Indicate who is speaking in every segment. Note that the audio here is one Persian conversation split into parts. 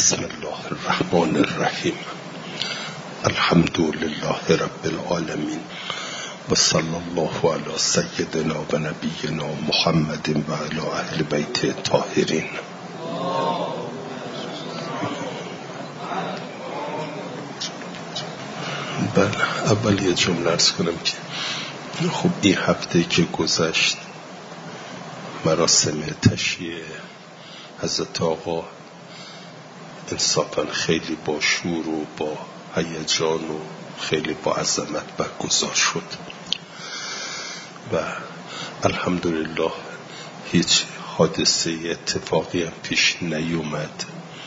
Speaker 1: بسم الله الرحمن الرحیم. الحمد لله رب العالمین و صلی الله علی سیدنا و نبینا محمد و علی اهل بیت الطاهرین. بله، اول یه جمله عرض کنم که خب این هفته که گذشت مراسم تشییع حضرت آقا انصافا خیلی با شور و با هیجان و خیلی با عظمت برگزار شد و الحمدلله هیچ حادثه اتفاقی هم پیش نیومد.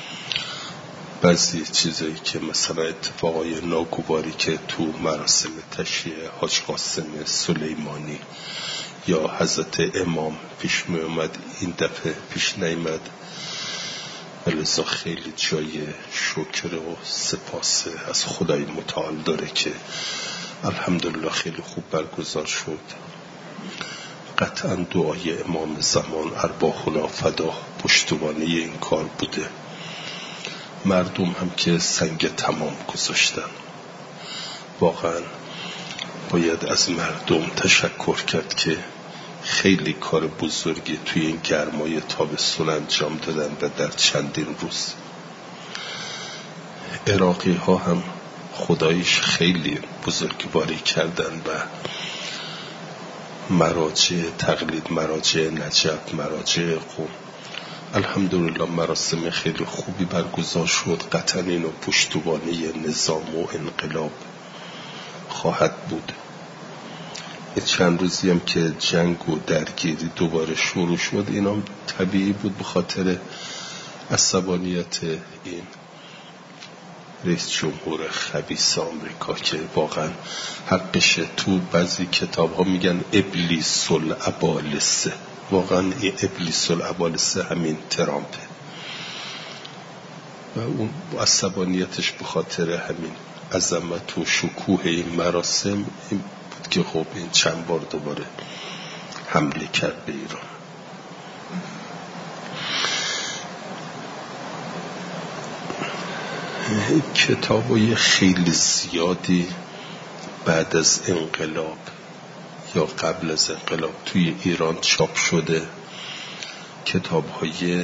Speaker 1: بعضی چیزایی که مثلا اتفاقای ناگواری که تو مراسم تشییع حاج قاسم سلیمانی یا حضرت امام پیش می اومد این دفعه پیش نیامد، ولذا خیلی جای شکر و سپاس از خدای متعال داره که الحمدلله خیلی خوب برگزار شد. قطعا دعای امام زمان ارواحنا فدا پشتوانه این کار بوده. مردم هم که سنگ تمام گذاشتن، واقعا باید از مردم تشکر کرد که خیلی کار بزرگی توی این گرمای تابستون انجام دادن و در چندین روز عراقی ها هم خدایش خیلی بزرگواری کردن و مراجع تقلید، مراجع نجف، مراجع قم، الحمدلله مراسم خیلی خوبی برگزار شد. قطعا اینو پشتوانه نظام و انقلاب خواهد بود. چند روزی هم که جنگ و درگیری دوباره شروع شد، اینا طبیعی بود به خاطر عصبانیت این رئیس جمهور خبیث آمریکا که واقعا حقشه. تو بعضی کتاب ها میگن ابلیس الابالسه، واقعا این ابلیس الابالسه همین ترامپه و اون عصبانیتش به خاطر همین عظمت و شکوه این مراسم این که خب این چند بار دوباره حمله کرد به ایران. کتابای خیلی زیادی بعد از انقلاب یا قبل از انقلاب توی ایران چاپ شده. کتابهای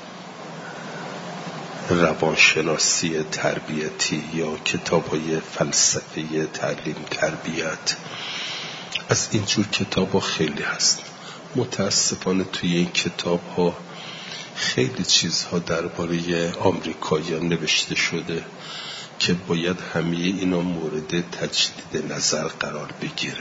Speaker 1: روانشناسی تربیتی یا کتابهای فلسفه تعلیم تربیت، از اینجور کتاب ها خیلی هست. متاسفانه توی این کتاب ها خیلی چیزها درباره آمریکایی‌ها نوشته شده که باید همه اینا مورد تجدید نظر قرار بگیره.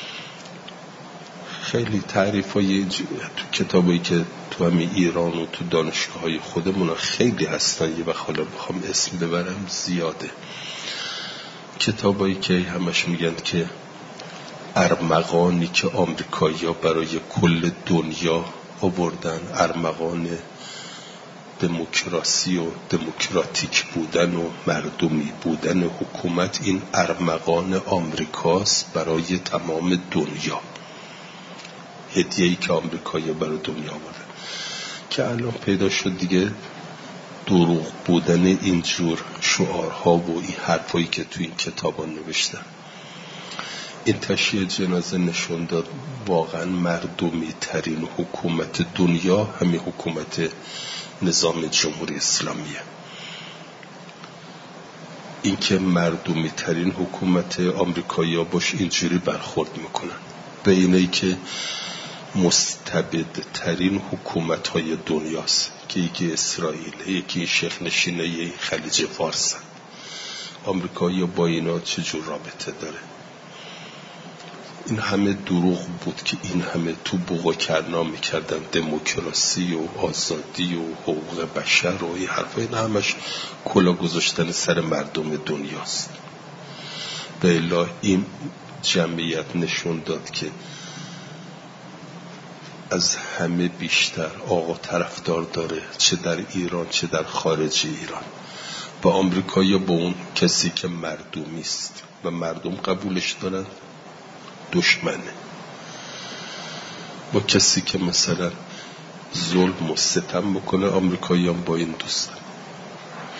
Speaker 1: خیلی تعریف های تو کتابایی که تو همین ایران و تو دانشگاه های خودمون خیلی هستن، یه وقت حالا بخوام اسم ببرم زیاده. کتابایی که همش میگن که ارمغانی که آمریکایی‌ها برای کل دنیا آوردن، ارمغان دموکراسی و دموکراتیک بودن و مردمی بودن حکومت، این ارمغان آمریکاست برای تمام دنیا. هدیه‌ای که آمریکایی‌ها برای دنیا آوردن که الان پیدا شد دیگه دروغ بودن اینجور شعارها و این حرفایی که تو این کتابا نوشتن. این تشییع جنازه نشون داد واقعا مردمی ترین حکومت دنیا همین حکومت نظام جمهوری اسلامیه. این که مردمی ترین حکومت آمریکایی‌ها باش اینجوری برخورد میکنن به اینایی که مستبد ترین حکومت های دنیاست که یکی اسرائیل، یکی شیخ نشینه خلیج فارس. آمریکایی‌ها با اینا چجور رابطه داره؟ این همه دروغ بود که این همه تو بوق کرنا میکردن دموکراسی و آزادی و حقوق بشر و این حرفا، این همش کلا گذاشتن سر مردم دنیاست. به الا این جمعیت نشون داد که از همه بیشتر آقا طرفدار داره، چه در ایران چه در خارج ایران. با آمریکایی با اون کسی که مردمی است و مردم قبولش دارن دشمنه، با کسی که مثلا ظلم و ستم بکنه آمریکایی هم با این دوستن.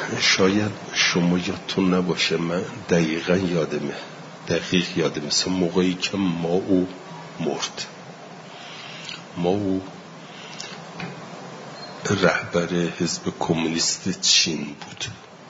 Speaker 1: شاید شما یادتون نباشه، من دقیق یادمه موقعی که مائو مرد، مائو رهبر حزب کمونیست چین بود.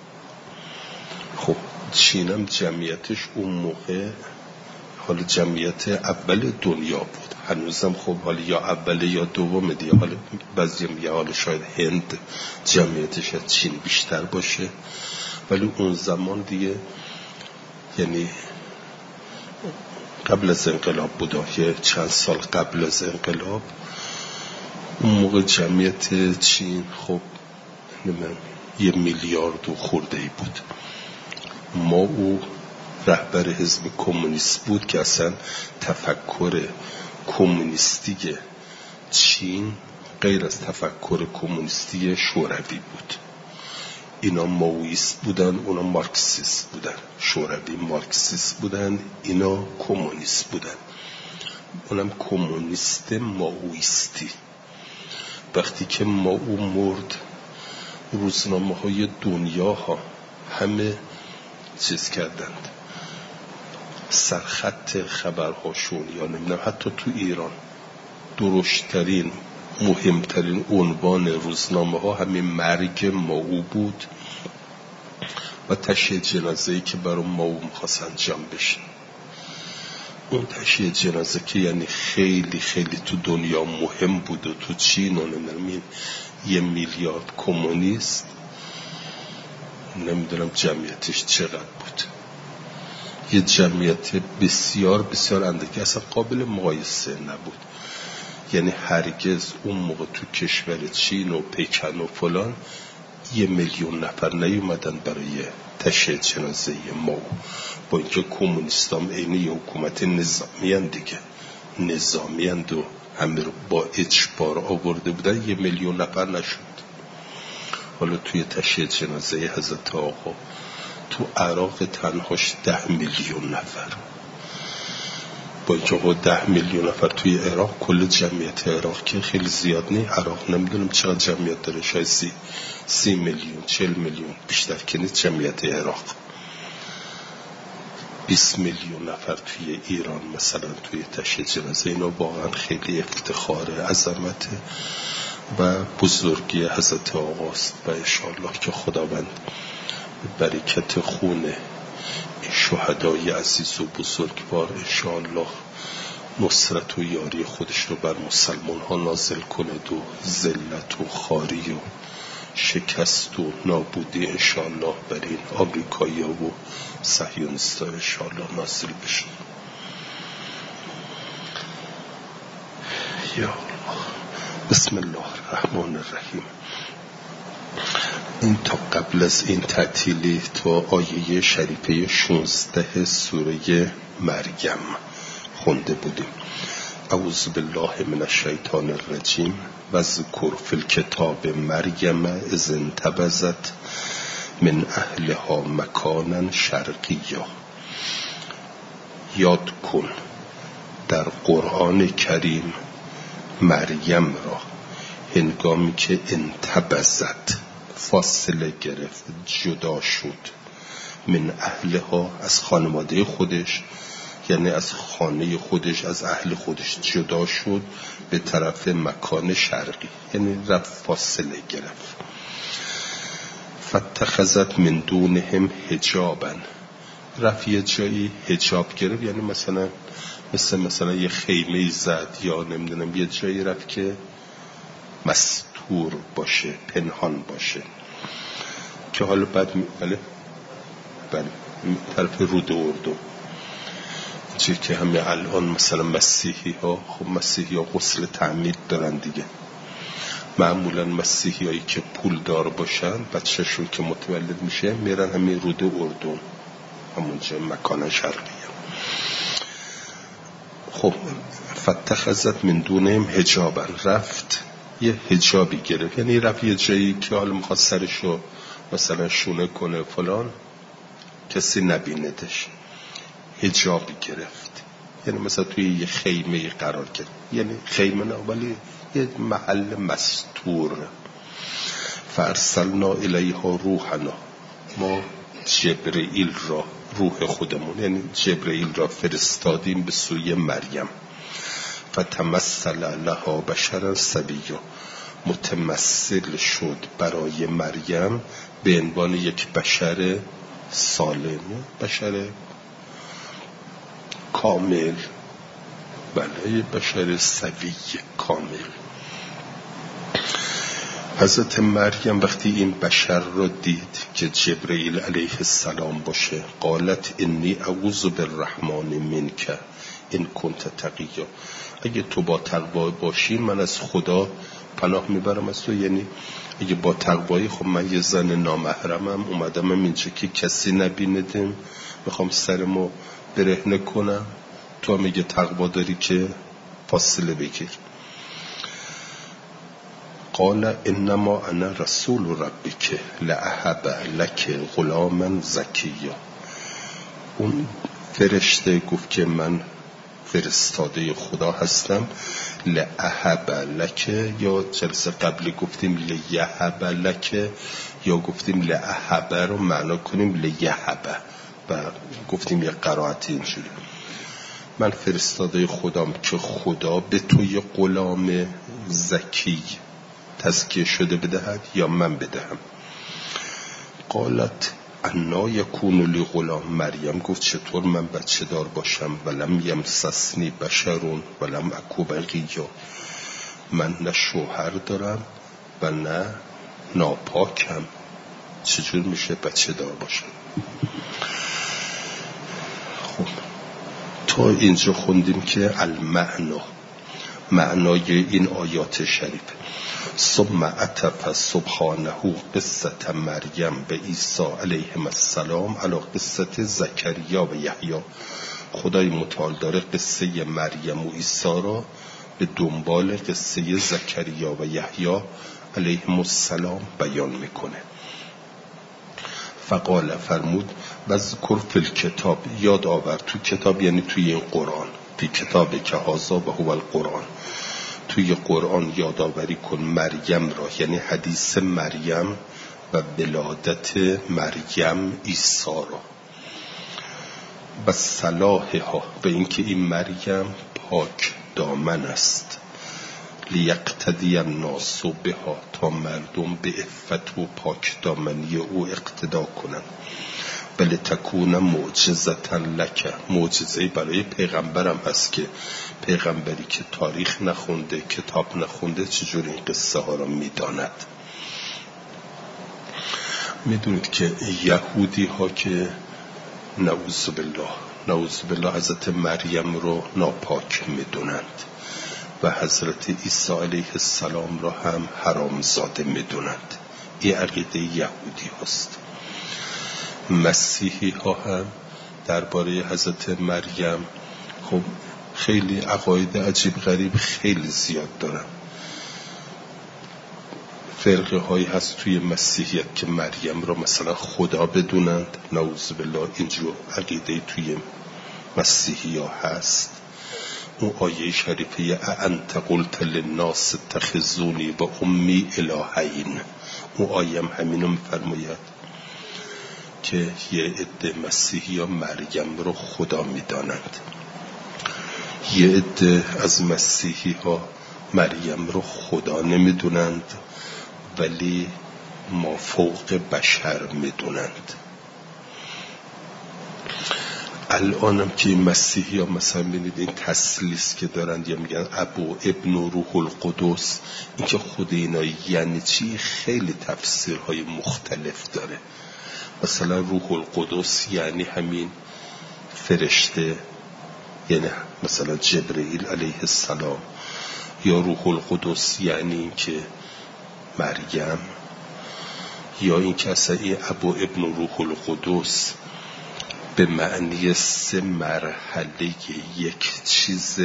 Speaker 1: خب چین هم جمعیتش اون موقع حالا جمعیت اول دنیا بود، هنوزم خب حالا یا اوله یا دومه دیگه، حالا بعضی میگه حالا شاید هند جمعیتش از چین بیشتر باشه، ولی اون زمان دیگه یعنی قبل از انقلاب بود، یه چند سال قبل از انقلاب، اون موقع جمعیت چین خب 1 میلیارد و خورده ای بود. ما او رهبر حزب کمونیست بود که اصلا تفکر کمونیستی چین غیر از تفکر کمونیستی شوروی بود. اینا مائویست بودن، اونا مارکسیست بودن. شوروی مارکسیست بودن، اینا کمونیست بودن. اونم کمونیست مائویستی. وقتی که مائو مرد، روزنامه های دنیا ها همه چیز کردند، سرخط خبرهاشون یا نمیدونم حتی تو ایران درشترین مهمترین عنوان روزنامه ها همین مرگ مائو بود و تشییع جنازه‌ای که برای مائو می‌خواست انجام بشه. اون تشییع جنازه که یعنی خیلی خیلی تو دنیا مهم بود و تو چین و نمیدونم 1 میلیارد کمونیست، نمیدونم جمعیتش چقدر بود، یه جمعیت بسیار بسیار اندکی، اصلا قابل مقایسه نبود. یعنی هرگز اون موقع تو کشور چین و پکن و فلان 1 میلیون نفر نیومدن برای تشییع جنازه مائو، با اینکه کمونیستام عینی حکومت نظامی هن دیگه، نظامی هن و همه رو با اجبار آورده بودن، 1 میلیون نفر نشد. حالا توی تشییع جنازه حضرت آقا تو عراق تنهاش 10 میلیون نفر، با اینکه 10 میلیون نفر توی عراق، کل جمعیت عراق که خیلی زیاد نیست، عراق نمیدونم چقدر جمعیت داره، شاید 30 میلیون 40 میلیون بیشتر که نیست جمعیت عراق. 20 میلیون نفر توی ایران مثلا توی تشییع جنازه، اینا واقعا خیلی افتخار، عظمت و بزرگی حضرت آقاست و انشاءالله که خداوند برکت خون شهدای عزیز و بزرگوار انشاءالله نصرت و یاری خودش رو بر مسلمان ها نازل کند و ذلت و خواری و شکست و نابودی انشاءالله بر این آمریکایی ها و صهیونیست ها انشاءالله نازل بشه. یا الله. بسم الله الرحمن الرحیم. این تا قبل از این تعطیلی تا آیه شریفه 16 سوره مریم خونده بودیم. اعوذ بالله من الشیطان الرجیم و ذکر فی الکتاب مریم اذ انتبذت من اهلها مکانا شرقیا. یاد کن در قرآن کریم مریم را هنگامی که انتبذت فاصله گرفت، جدا شد، من اهلها از خانواده خودش، یعنی از خانه خودش، از اهل خودش جدا شد به طرف مکان شرقی، یعنی رفت فاصله گرفت. فاتخذت من دونهم حجابا، رفت یه جایی حجاب گرفت، یعنی مثلا یه خیمه زد یا نمیدونم یه جایی رفت که مستور باشه، پنهان باشه، که حالا بعد بله طرف رود اردن، چیزی که همه الان مثلا مسیحی ها غسل تعمید دارن دیگه. معمولا مسیحی هایی که پول دار باشن بچهشون که متولد میشه میرن همین رود اردن، همونجا مکان شرقیه. خب فاتخذت من دونهم حجابا، رفت یه حجابی گرفت، یعنی رفت یه جایی که حالا میخواد سرشو مثلا شونه کنه فلان، کسی نبیندش، حجابی گرفت، یعنی مثلا توی یه خیمه قرار گرفت، یعنی خیمه نه ولی یه محل مستور. فارسلنا الیها روحنا، ما جبرئیل را، روح خودمون یعنی جبرئیل را فرستادیم به سوی مریم. فتمثل لها بشرا سویا، متمثل شد برای مریم به عنوان یک بشر سالم، بشر کامل، بله بشر سوی کامل. حضرت مریم وقتی این بشر را دید که جبرئیل علیه السلام باشه، قالت انی اعوذ بالرحمن منک ان کنت تقیا، اگه تو با تقوا باشی من از خدا پناه میبرم از تو. یعنی اگه با تقوایی، خب من یه زن نامحرمم، اومدم اینجا که کسی نبیندم، میخوام سرمو برهنه کنم، تو هم میگه تقوا داری که فاصله بگیر. قال انما انا رسول ربک لاهب لک غلاما زکیا، اون فرشته گفت که من فرستاده خدا هستم. لاهب لک، یا جلسه قبلی گفتیم لیهب لک، یا گفتیم لاهب رو معنا کنیم لیهب و گفتیم یه قرائت اینجوری، من فرستاده خدام که خدا به توی غلام زکی تزکیه شده بدهد یا من بدهم. قالت انا یکون لی غلام، مریم گفت چطور من بچه دار باشم، ولم یمسسنی بشرون ولم اکو بغیا، من نه شوهر دارم و نه ناپاکم، چجور میشه بچه دار باشم؟ خب تا اینجا خوندیم که المعنا، معنای این آیات شریف. ثم عطف سبحانه قصة مریم به عیسی علیهم السلام علی قصة زکریا و یحیی، خدای متعال داره قصه مریم و عیسی را به دنبال قصه زکریا و یحیی علیهم السلام بیان میکنه. فقال، فرمود وذکر فی الکتاب، یاد آور تو کتاب یعنی توی این قرآن، فی کتاب که هذا و هو القرآن، توی قرآن یادآوری کن مریم را، یعنی حدیث مریم و ولادت مریم عیسی را، و صلاحها، به اینکه این مریم پاک دامن است، لیقتدی الناس بها، تا مردم به عفت و پاک دامنی او اقتدا کنند، بل تکون معجزة لک، معجزه برای پیغمبرم هست که پیغمبری که تاریخ نخونده، کتاب نخونده، چجور این قصه ها را میداند؟ میدونید که یهودی ها که نعوذ بالله حضرت مریم رو ناپاک میدونند و حضرت عیسی علیه السلام را هم حرامزاده میدونند، این عقیده یهودی هست. مسیحی ها هم درباره حضرت مریم خب خیلی عقاید عجیب غریب خیلی زیاد دارن. فرقه هایی هست توی مسیحیت که مریم را مثلا خدا بدونند، نعوذ بالله، اینجور عقیده توی مسیحی ها هست. اون آیه شریفه انت قلت للناس اتخذونی و امی الهین، اون آیه هم همینو میفرماید که یه عده مسیحی ها مریم رو خدا میدانند، یه عده از مسیحی ها مریم رو خدا نمیدونند ولی مافوق بشر میدونند. الانم که این مسیحی ها مثلا بینید این تسلیس که دارند یا میگن ابو ابن و روح القدس، این که خود اینا یعنی چی خیلی تفسیرهای مختلف داره. مثلا روح القدس یعنی همین فرشته، یعنی مثلا جبرئیل علیه السلام، یا روح القدس یعنی این که مریم، یا این که اصلا این ابو ابن روح القدس به معنی 3 مرحله یک چیز.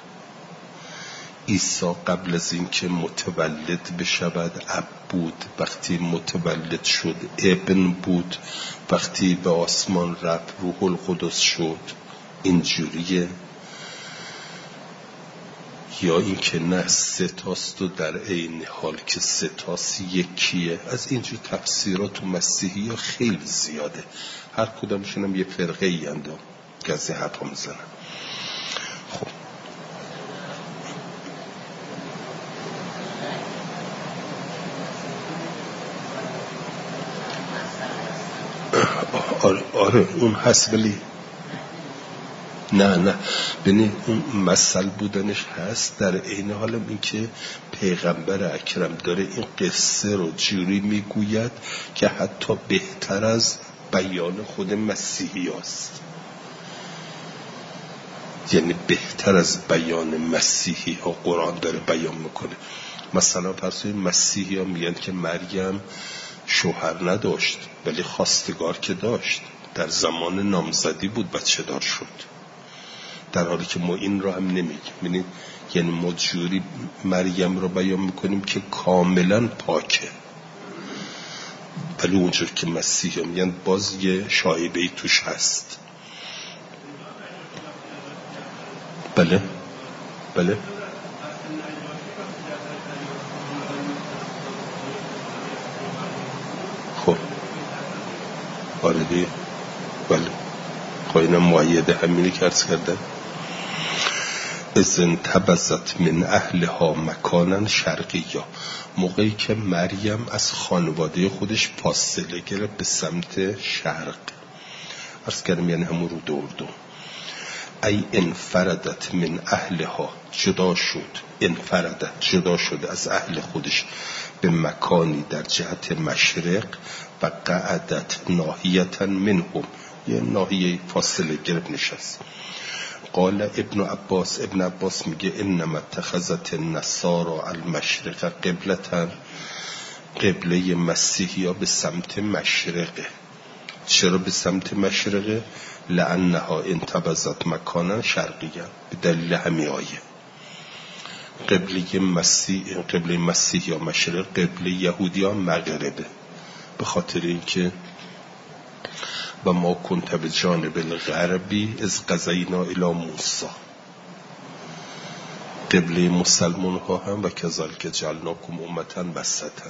Speaker 1: عیسی قبل از این که متولد بشود اب بود، وقتی متولد شد ابن بود، وقتی به آسمان رفت روح القدس شد. اینجوریه. یا اینکه نه سه تاست و در عین حال که سه تاست یکیه. از اینجور تفسیرات تو مسیحی ها خیلی زیاده، هر کدامشون هم یه فرقه ای اندام که از این حرفا میزنن. خب آره اون هست، ولی نه ببین اون مثل بودنش هست، در عین حال این که پیغمبر اکرم داره این قصه رو جوری میگوید که حتی بهتر از بیان خود مسیحی هست، یعنی بهتر از بیان مسیحی ها قرآن داره بیان میکنه. مثلا فرض کنید مسیحی ها میگن که مریم شوهر نداشت ولی خواستگار که داشت، در زمان نامزدی بود بچه دار شد، در حالی که ما این رو هم نمیگیم. یعنی ما جوری مریم رو بیان میکنیم که کاملا پاکه، ولی اونجور که مسیحی میگن باز یه شایبه‌ای توش هست. بله خب آره دیگه، بله قاینم معیده همینی که عرض کردن. اذن تبزت من اهلها مکانن شرقیا، موقعی که مریم از خانواده خودش فاصله گرفت به سمت شرق، عرض کردم یعنی همون رو اردن. ای انفردت من اهلها، جدا شد از اهل خودش به مکانی در جهت مشرق و قعدت ناحیتا منهم، یه ناحیه فاصله گرفت نشست. قال ابن عباس میگه انما اتخذت النصارى المشرق قبلة، قبله مسیحی ها به سمت مشرقه. چرا به سمت مشرقه؟ لانها انتبذت مکانا شرقیا، به دلیل همین آیه. قبله مسیحی ها مشرق، قبله یهودی ها مغربه، به خاطر اینکه و ما کنت به جانب الغربی از قضینا الی موسی، قبله مسلمان ها هم و کذالک جعلناکم امة وسطا.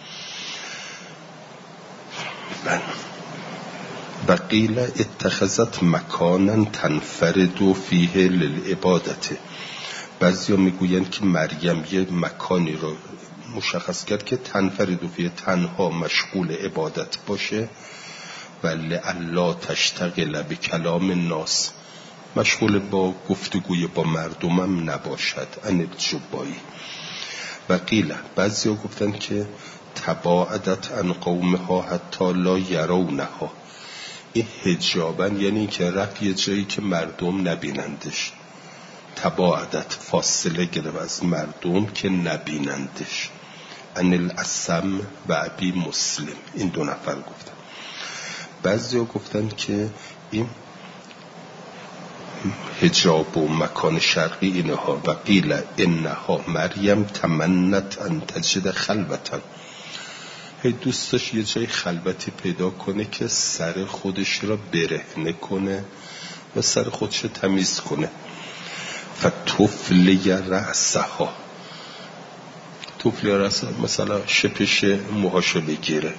Speaker 1: و قیل اتخذت مکانا تنفرد فیه للعبادت، بعضیا میگویند که مریم یه مکانی رو مشخص کرد که تنفرد فیه، تنها مشغول عبادت باشه، و لعلا تشتغل بکلام الناس، مشغول با گفتگوی با مردمم نباشد، ان الجبایی. و قیل بعضیا گفتن که تباعدت عن قومها حتی لا یرونها، این حجابن یعنی که رفت یه جایی که مردم نبینندش، تباعدت فاصله گرفت از مردم که نبینندش. ان الاسم و ابی مسلم، این دو نفر گفتن. بعضیا گفتن که این حجاب و مکان شرقی اینها. و قیل انها مریم تمنت ان تجد خلوتا، هی دوست داشت یه جای خلوتی پیدا کنه که سر خودش را برهنه کنه و سر خودش تمیز کنه. فتفلی رأسها، تفلی رأسها مثلا شپش موهاشو بگیره،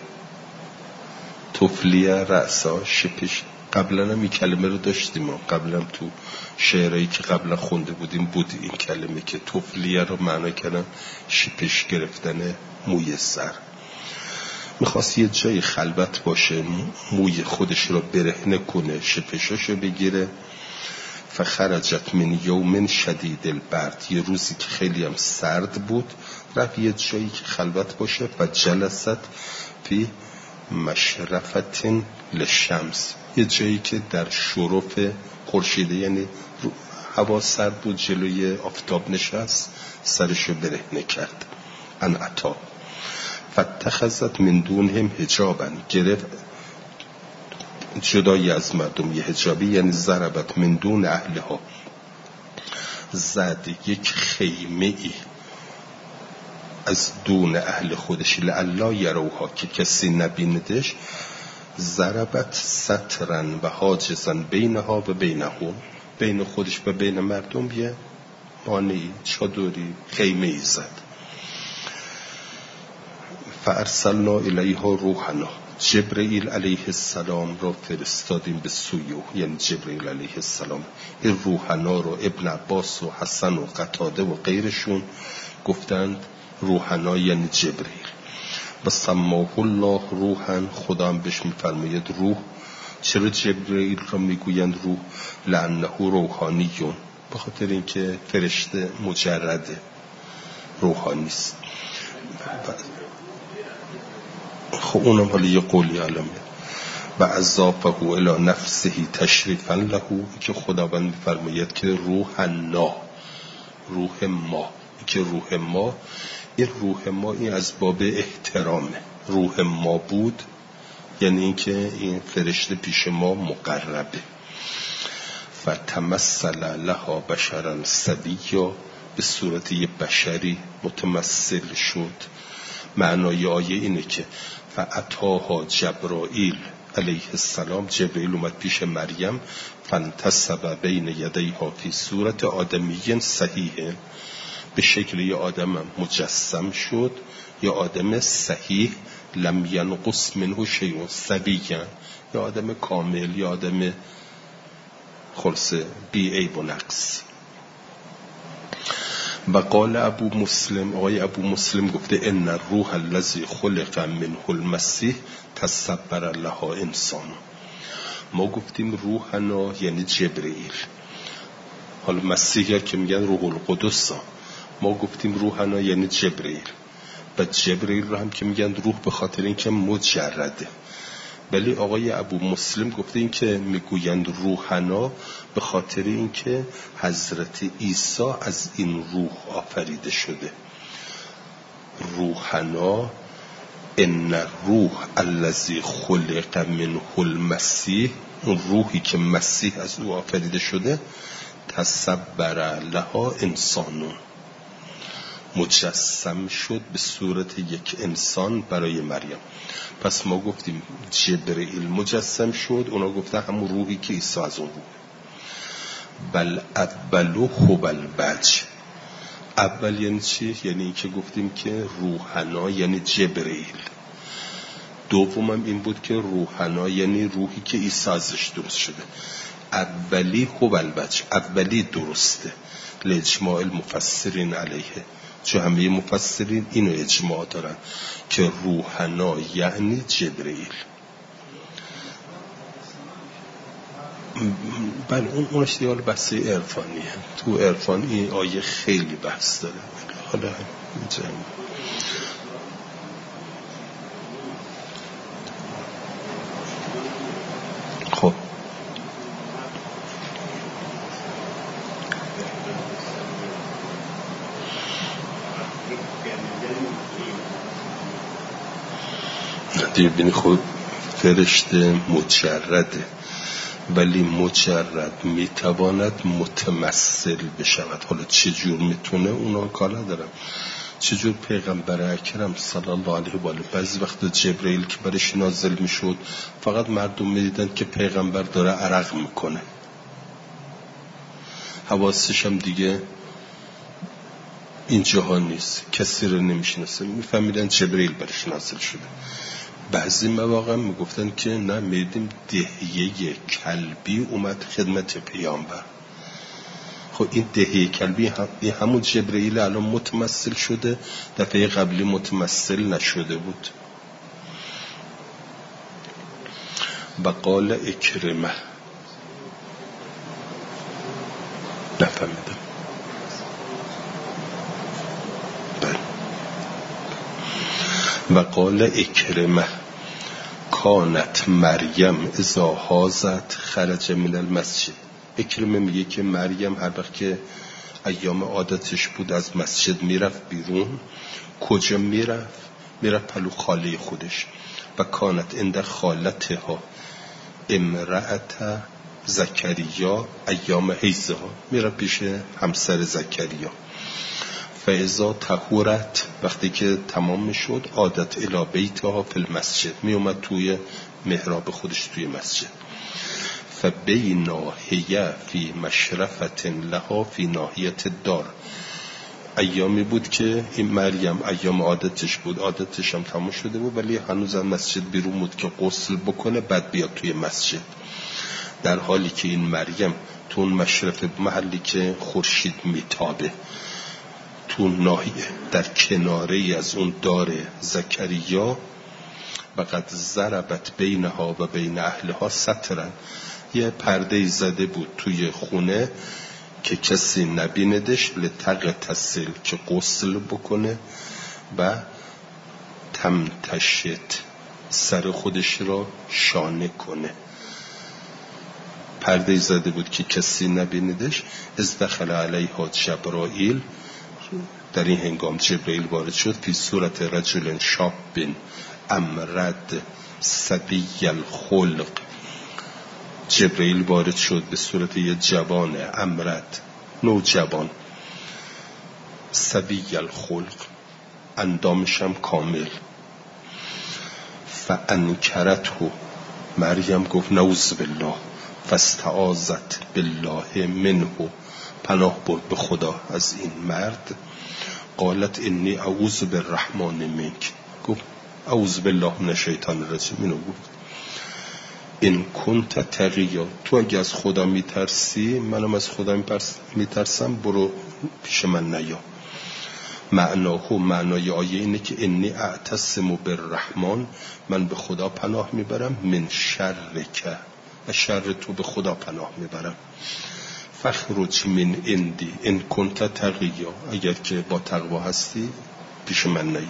Speaker 1: تفلی رأسها شپش. قبلا هم این کلمه رو داشتیم، قبلا تو شعرهایی که قبلا خونده بودیم بود این کلمه که تفلیه رو معنی کردن شپش گرفتن موی سر. میخواست یه جای خلوت باشه، موی خودش رو برهنه کنه، شپشاشو بگیره. فخرجت من یوم شدید البرد، یه روزی که خیلی هم سرد بود، رفت یه جایی که خلوت باشه. و جلست فی مشرفت للشمس، یه جایی که در شرف خورشیده، یعنی هوا سرد بود، جلوی آفتاب نشست، سرشو برهنه کرد. ان عطا فتخذت من دونهم حجابا، گرفت جدایی از مردم یه حجابی، یعنی ضربت من دون اهلها، زد یک خیمه ای از دون اهل خودش، لعلا یروها، که کسی نبیندش. ضربت سترن و حاجزن بینها و بینهم، بین خودش و بین مردم یه مانعی، چادری، خیمه‌ای زد. فارسلنا الیها روحنا، جبرئیل علیه السلام را فرستادیم به سوی او، یعنی جبرئیل علیه السلام. این روحنا رو ابن عباس و حسن و قتاده و غیرشون گفتند روحنا یعنی جبرئیل. و سماه الله روحا، خدا هم بهش میفرماید روح. چرا جبرئیل را میگویند روح؟ لانه روحانیون، به خاطر اینکه فرشته مجرده، روحانی است. خب اونم حالا یه قولی علمه. و اضافه الی نفسه تشریفا له، که خداوند میفرماید که روحنا، روح ما، که روح ما، این روح ما این از باب احترامه. روح ما بود یعنی اینکه این فرشته پیش ما مقربه. فتمثل لها بشرا سویا، به صورت یه بشری متمثل شد. معنای آیه اینه که فاتاها جبرائیل علیه السلام، جبرئیل اومد پیش مریم، فانتصب بین یدیها فی صورت آدمی صحیح، به شکل یه آدم مجسم شد، یه آدم صحیح، لم ینقص منه شیء، سویّا، یه آدم کامل، یه آدم خلص بی عیب و نقص. و قال ابو مسلم، آقای ابو مسلم گفته ان الروح الذی خلق منه المسیح تصبر لها انسان. ما گفتیم روحنا یعنی جبرئیل، حالا مسیح که میگن روح القدس، ما گفتیم روحنا یعنی جبرئیل. و جبرئیل رو هم که میگن روح به خاطر اینکه مجرده. ولی آقای ابو مسلم گفته این که میگویند روحنا به خاطر اینکه حضرت عیسی از این روح آفریده شده. روحنا ان روح الذی خلق منه المسیح، اون روحی که مسیح از او آفریده شده، تصبر لها انسانون، مجسم شد به صورت یک انسان برای مریم. پس ما گفتیم جبرئیل مجسم شد، اونا گفته همون روحی که عیسی از اون روح. بل اولو هو البج، اول یعنی چی؟ یعنی این که گفتیم که روحنا یعنی جبرئیل. دومم این بود که روحنا یعنی روحی که عیسی ازش درست شده. اولی هو البج، اولی درسته، لاجماع المفسرین علیه، چون همه مفسرین اینو اجماع دارن که روحنا یعنی جبرئیل. بله اونش دیگه بحث عرفانیه، تو عرفان این آیه خیلی بحث داره. حالا خب دیگه بینی خود فرشته مجرده، ولی مجرد میتواند متمثل بشود. حالا چجور میتونه اونا کار ندارم. چجور پیغمبر اکرم صلی الله علیه و آله بعضی وقت جبرئیل که برش نازل میشد فقط مردم میدیدن که پیغمبر داره عرق میکنه، حواسش هم دیگه این جهان نیست، کسی رو نمیشناسه، میفهمیدن جبرئیل برش نازل شده. بعضی مواقع میگفتن که نه، میدیم دهیه کلبی اومد خدمت پیامبر. خب این دهیه کلبی همون جبرئیل الان متمثل شده، دفعه قبلی متمثل نشده بود. و قال اکرمه، نفهمیدم. و قال اکرمه کانت مریم اذا حاضت خرج من المسجد. اکرمه میگه که مریم هر وقت که ایام عادتش بود از مسجد میرفت بیرون. کجا میرفت؟ میرفت پلو خاله خودش. و کانت عند خالتها امرأت زکریا ایام حیضها، میرفت پیش همسر زکریا. فاذا طهورت، وقتی که تمام میشد، عادت الی بیتها فی المسجد، می اومد توی محراب خودش توی مسجد. فبینا هی فی مشرفت لها فی ناحیت دار. ایامی بود که این مریم ایام عادتش بود، عادتش هم تموم شده بود، ولی هنوز از مسجد بیرون بود که غسل بکنه بعد بیاد توی مسجد. در حالی که این مریم تو اون مشرف محلی که خورشید میتابه، تو ناحیه در کناره از اون دار زکریا، وقد ضربت بینها و بین اهلها سترن، یه پرده زده بود توی خونه که کسی نبیندش، لتغتسل که غسل بکنه و تمتشت سر خودش را شانه کنه. پرده زده بود که کسی نبیندش. از دخل علیها جبرائیل، در این هنگام جبرائیل وارد شد، فی صورت رجل شاب امرد صبی الخلق. جبرائیل وارد شد به صورت یه جوان امرد، نوجوان، صبی الخلق، اندامش هم کامل. فانکرته، مریم گفت نعوذ بالله، فاستعاذت بالله منه، پناه برد به خدا از این مرد. قالت انی اعوذ بالرحمن منک، گفت اعوذ بالله من الشیطان الرجیم. اینو گفت این کنت تقیا، تو اگه از خدا میترسی منم از خدا میترسم، برو پیش من نیا. معنای آیه اینه که انی اعتصم بالرحمن، من به خدا پناه میبرم، من شرک، از شر تو به خدا پناه میبرم. فخرج من اندی ان کنت تقیا، اگر که با تقوا هستی پیش من نیا.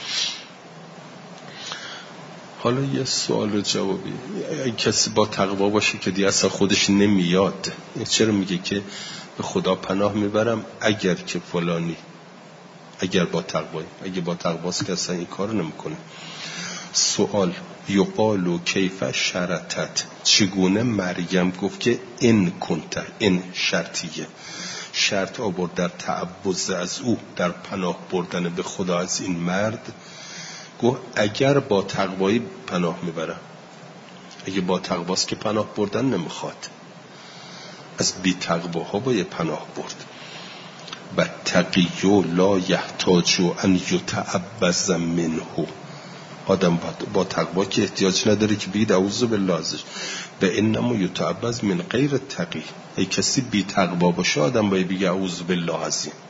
Speaker 1: حالا یه سوال و جوابی، اگه کسی با تقوا باشه که دیگه اصلا خودش نمیاد، چرا میگه که به خدا پناه میبرم اگر که فلانی، اگر با تقوایی، اگه با تقواست که اصلا این کارو نمیکنه. سوال، یقالو کیف شرطت، چگونه مریم گفت که این کنت، این شرطیه، شرط آورد در تعوذ از او، در پناه بردن به خدا از این مرد. گفت اگر با تقوایی پناه میبرم، اگه با تقواست که پناه بردن نمیخواد، از بی تقواها باید پناه برد. و تقیو لا یحتاج ان یتعوذ منه، آدم با تقوا که احتیاج نداره که بگید اعوذ بالله ازش. و انما یتعوذ من غیر تقی، ای کسی بی تقوا باشه آدم باید بگه اعوذ بالله از این.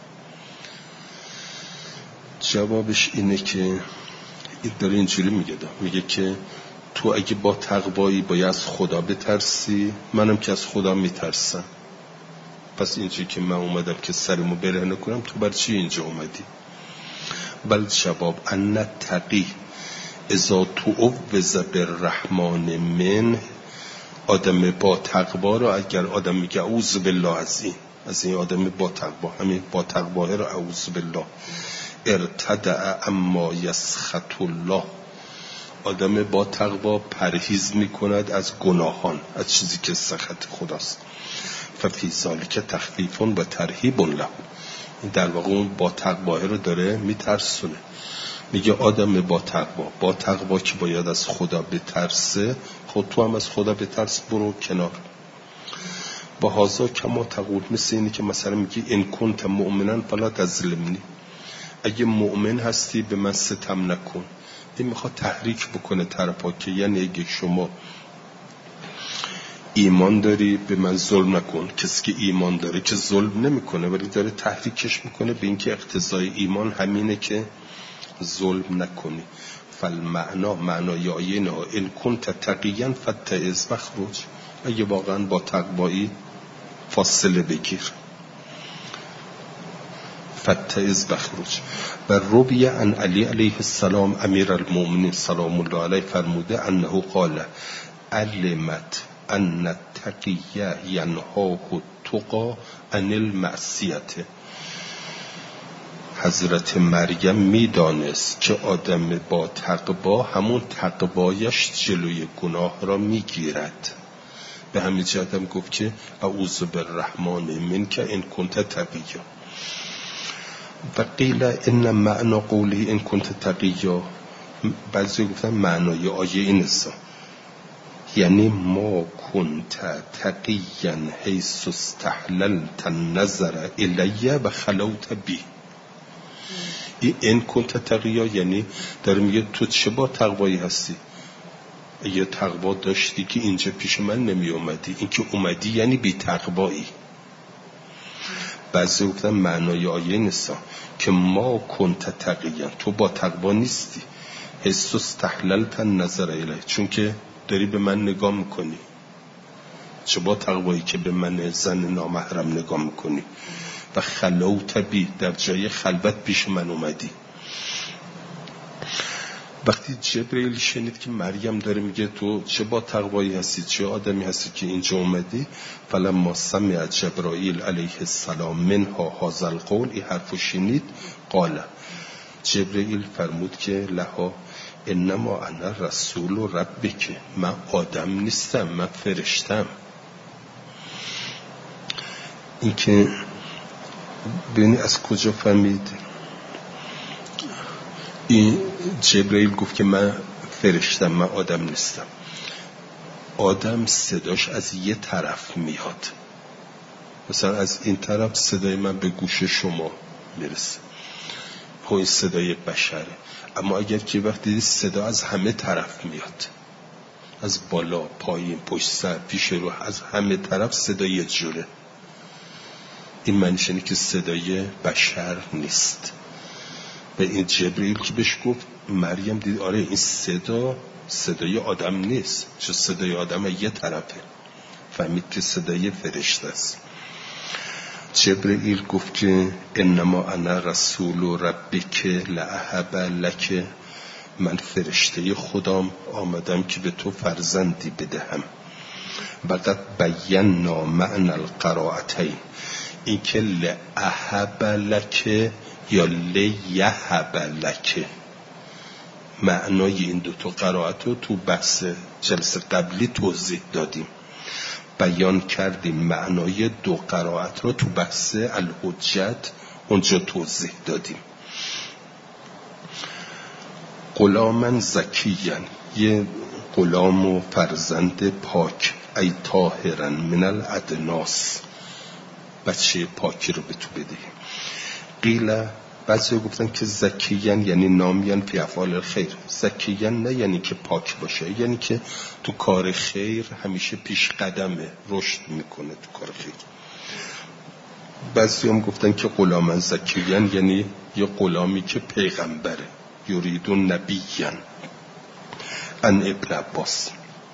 Speaker 1: جوابش اینه که داره اینجوری میگه که تو اگه با تقوایی باید از خدا بترسی، منم که از خدا میترسم، پس اینجوری که من اومدم که سرمو برهنه کنم، تو بر چی اینجا اومدی؟ بل شباب ان تقی اذا تعوذ بالرحمن من، آدم با تقوا رو اگر آدم میگه اعوذ بالله از این آدم با تقوا، همین با تقوا رو اعوذ بالله، ارتدع اما یسخط الله، آدم با تقوا پرهیز میکند از گناهان، از چیزی که سخط خداست. ففی ذالک تخفیف و ترهیب له، این در واقع اون با تقوا رو داره میترسونه. میگه آدم با تقوا که باید از خدا بترسه، خود تو هم از خدا بترس، برو کنار. با هازا کما تقول، مثل اینی که مثلا میگی ان کنت مؤمنا فلا تظلمنی، اگه مؤمن هستی به من ستم نکن. این میخواد تحریک بکنه طرفا که یعنی اگه شما ایمان داری به من ظلم نکن. کسی که ایمان داره که ظلم نمیکنه، ولی داره تحریکش میکنه به اینکه اقتضای ایمان همینه که ظلم نکنی. فالمعنا، معنای آیه نه، ان کنت تقیا فتعذ بخرج، اگه واقعا با تقوایی فاصله بگیر، فتعذ بخرج. و روی عن علی علیه السلام امیر المؤمنین سلام الله علیه فرموده انه قال علمت ان التقیه ینهاه التقی عن المعصیت، حضرت مریم میدانست که آدم با تقوا همون تقوایش جلوی گناه را میگیرد. به همین جهت هم گفت که اعوذ بالرحمن منک ان کنت تقیا. و قیل ان معنی قوله ان کنت تقیا، بعضی گفتن معنای آیه این است یعنی ما کنت تقیا حیث استحللت النظر الی و خلوت بی. این کنت تقیا یعنی داره میگه تو چه با تقوایی هستی؟ یه تقوا داشتی که اینجا پیش من نمی اومدی، این که اومدی یعنی بی تقوایی. بعضی گفتن معنای آیه نیست که ما کنت تقیا، تو با تقوا نیستی، حیث استحللت النظر الی، چون که داری به من نگاه میکنی. چه با تقوایی که به من زن نامحرم نگاه میکنی. و خلوت بی، در جای خلوت پیش من اومدی. وقتی جبرئیل شنید که مریم داره میگه تو چه با تقوایی هستی، چه آدمی هستی که اینجا اومدی، فلما سمع جبرائیل علیه السلام منها هذا القول، این حرفو شنید، قال، جبرئیل فرمود که لها انما انا رسول ربک، من آدم نیستم، من فرشتم. این که ببینی از کجا فهمید؟ این جبرئیل گفت که من فرشتم، من آدم نیستم. آدم صداش از یه طرف میاد، مثلا از این طرف صدای من به گوش شما میرسه، این صدای بشره. اما اگر که وقتی دیدی صدا از همه طرف میاد، از بالا، پایین، پشت سر، پیش رو، از همه طرف صدای یه جوره، این معنیش اینه که صدای بشر نیست. به این جبرئیل که بهش گفت، مریم دید آره این صدای آدم نیست، چون صدای آدم یه طرفه، فهمید که صدای فرشته است. جبرئیل گفت که انما انا رسول ربک لاهب لک، من فرشته خدام آمدم که به تو فرزندی بدهم. بعد بینا معنی القراءتین، این که لاهب لک یا لیهب لک، معنای این دوتا قرائت رو تو بحث جلسه قبلی توضیح دادیم، بیان کردیم معنای دو قرائت رو تو بحث الحجت اونجا توضیح دادیم. غلاما زکیا، یه غلام و فرزند پاک، ای طاهرا من الادناس، بچه پاکی رو به تو بده. قیل، بعضی گفتن که زکیان یعنی نامیان فی افعال الخیر، زکیان نه یعنی که پاک باشه، یعنی که تو کار خیر همیشه پیش قدمه، رشد میکنه تو کار خیر. بعضی هم گفتن که غلاما زکیان یعنی یه غلامی که پیغمبره، یریدون نبیان. ان ابن عباس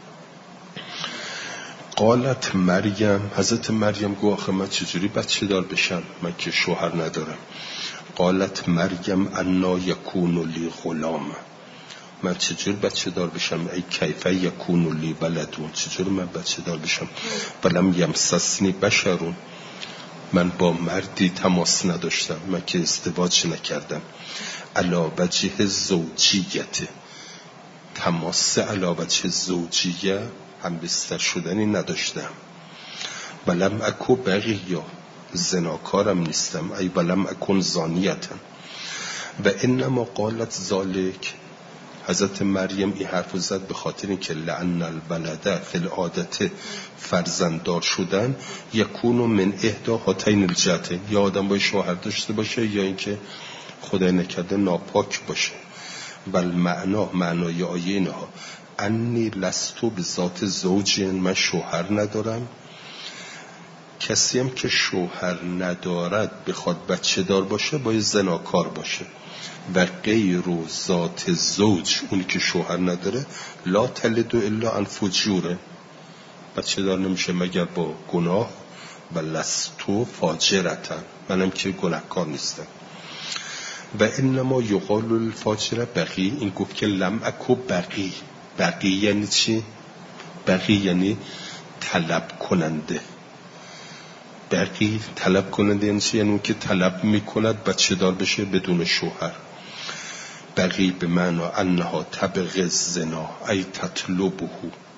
Speaker 1: قالت مریم، حضرت مریم گفت آخه من چجوری بچه دار بشم، من که شوهر ندارم. قالت مریم انا یکون لی غلام، من چجور بچه دار بشم، ای کیف یکون لی ولدون، چجور من بچه دار بشم، ولم یمسسنی بشرون، من با مردی تماس نداشتم، من که ازدواج نکردم. علا وجه زوجیت، تماس علا وجه زوجیه، هم بستر شدنی نداشتم. ولم اکو بغیا، زناکارم نیستم، ای ولم اکن زانیتن. و انما قالت ذالک، حضرت مریم این حرف زد به خاطر اینکه لعن الولد فی العادت، فرزنددار شدن، یکون من احدی هاتین الجهتین، یا آدم باید شوهر داشته باشه یا اینکه خدای نکرده ناپاک باشه. بل معنای آیه اینها انی لستو به ذات زوج، من شوهر ندارم. کسی هم که شوهر ندارد بخواد بچه دار باشه باید زناکار باشه. و غیر ذات زوج، اونی که شوهر نداره، لا تلد الا عن فجوره، بچه دار نمیشه مگر با گناه. و لستو فاجرتن، منم که گناهکار نیستم. و انما یقال الفاجره بقی، این گفت که لم اکو بقی. بقی یعنی چی؟ بقی یعنی طلب کننده. بقی طلب کننده یعنی چی؟ یعنی اون که طلب میکند بچه دار بشه بدون شوهر. بقی به معنی انها تبغ الزنا ای تطلبه،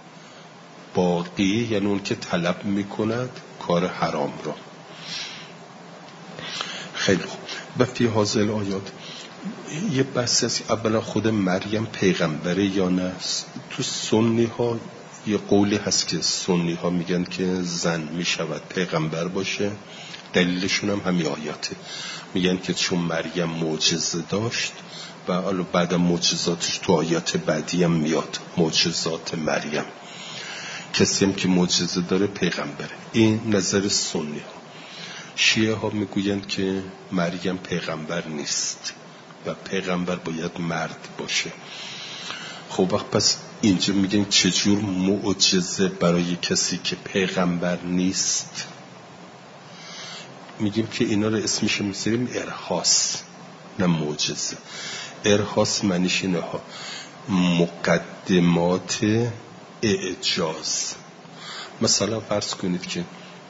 Speaker 1: باقی یعنی اون که طلب میکند کار حرام را. خیلی خوب. و فی هذه آیات یه بحث است، اولا خود مریم پیغمبره یا نه. تو سنی ها یه قولی هست که سنی ها میگن که زن میشود پیغمبر باشه، دلیلشون هم همین آیاته. میگن که چون مریم معجزه داشت و حالا بعد معجزاتش تو آیات بعدی هم میاد معجزات مریم، کسی هم که معجزه داره پیغمبره. این نظر سنی ها. شیعه ها میگویند که مریم پیغمبر نیست و پیغمبر باید مرد باشه. خب وقت پس اینجا میگن چجور معجزه برای کسی که پیغمبر نیست؟ میگیم که اینا رو اسمش میذاریم ارهاس، نه معجزه. ارهاس معنیش اینه ها مقدمات اعجاز. مثلا فرض کنید که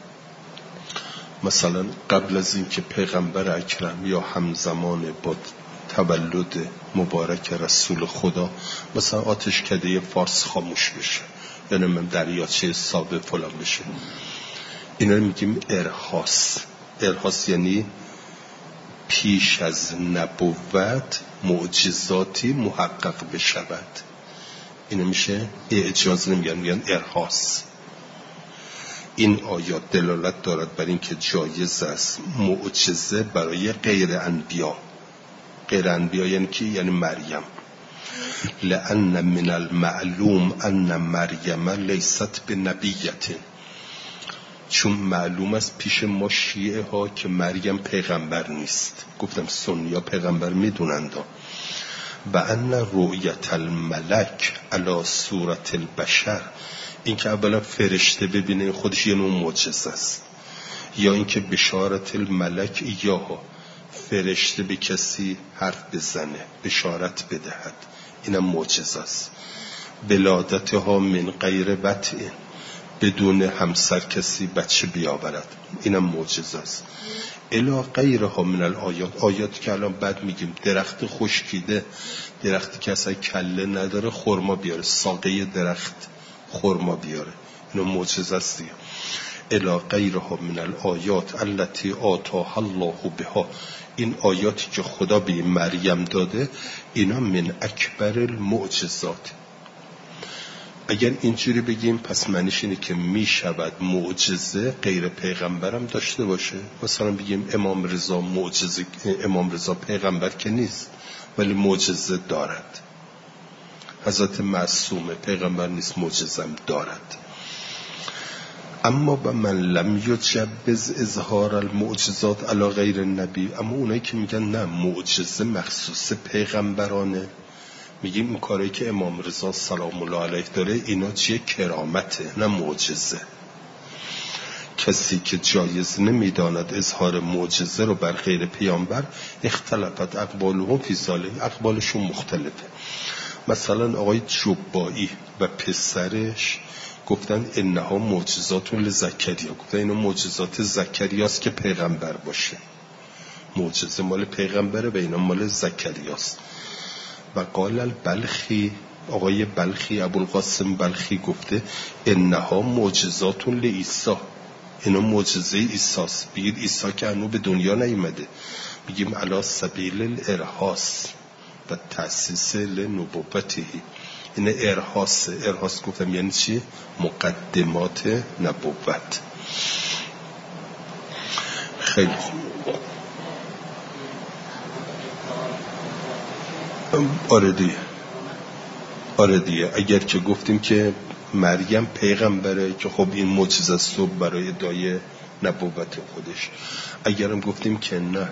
Speaker 1: مثلا قبل از این که پیغمبر اکرم یا همزمان با تولد مبارک رسول خدا مثلا آتشکده فارس خاموش بشه، یعنی من دریاچه سابه فلان بشه، اینا رو میگیم ارهاس. ارهاس یعنی پیش از نبوت معجزاتی محقق بشود. اینو میشه اعجاز، میگن ارهاس. این آیات دلالت دارد بر این که جایز است معجزه برای غیر انبیا. غیر انبیا یعنی کی؟ یعنی مریم. لأن من المعلوم ان مریم لیست بنبیت، چون معلوم است پیش ما شیعه ها که مریم پیغمبر نیست. گفتم سنی ها پیغمبر میدونند. و ان رؤیت الملک علی صورت البشر، این که اولا فرشته ببینه خودش یه نوع معجزه است، یا اینکه بشارت الملک ایاها، فرشته به کسی حرف بزنه بشارت بدهد، اینم معجزه است. ولادتها من غیر وطئ، بدون همسر کسی بچه بیاورد، اینم معجزه است. الا غیرها من الآیات، آیات که الان بعد میگیم درخت خشکیده، درختی که اصلا کله نداره خرما بیاره، ساقه درخت خرما بیاره، اینو معجزه است دیگه. الا غیرها من الآیات التي آتاها الله بها، این آیاتی که خدا به مریم داده اینا من اکبر المعجزات. اگر اینجوری بگیم پس معنیش اینه که می شود معجزه غیر پیغمبرم داشته باشه. مثلا بگیم امام رضا معجزه، امام رضا پیغمبر که نیست ولی معجزه دارد. حضرت معصومه پیغمبر نیست معجزه هم دارد. اما با من لم یجوز اظهار المعجزات علی غیر النبی، اما اونایی که میگن نه معجزه مخصوص پیغمبرانه، میگیم این کاری که امام رضا سلام الله علیه داره اینا چیه؟ کرامته، نه معجزه. کسی که جایز نمیداند اظهار معجزه رو بر غیر پیامبر، اختلافات اقوالهم فی ذلک، اقوالشون مختلفه. مثلا آقای جبایی و پسرش گفتن انها معجزات لزکریا، گفتن اینا معجزات زکریاست که پیغمبر باشه، معجزه مال پیغمبره و اینا مال زکریاست. و قال البلخی، آقای بلخی ابوالقاسم بلخی گفته انها معجزات لعیسی، اینا معجزه عیساست. بگید عیسی که هنوز به دنیا نیامده، میگیم علی سبیل الارهاس و تأسیس لنبوته، این ارهاس. ارهاس گفتم یعنی چی؟ مقدمات نبوت. خیلی خوب. آره دیگه اگر که گفتیم که مریم پیغمبره که خب این معجزه است برای ادعای نبوت خودش. اگرم گفتیم که نه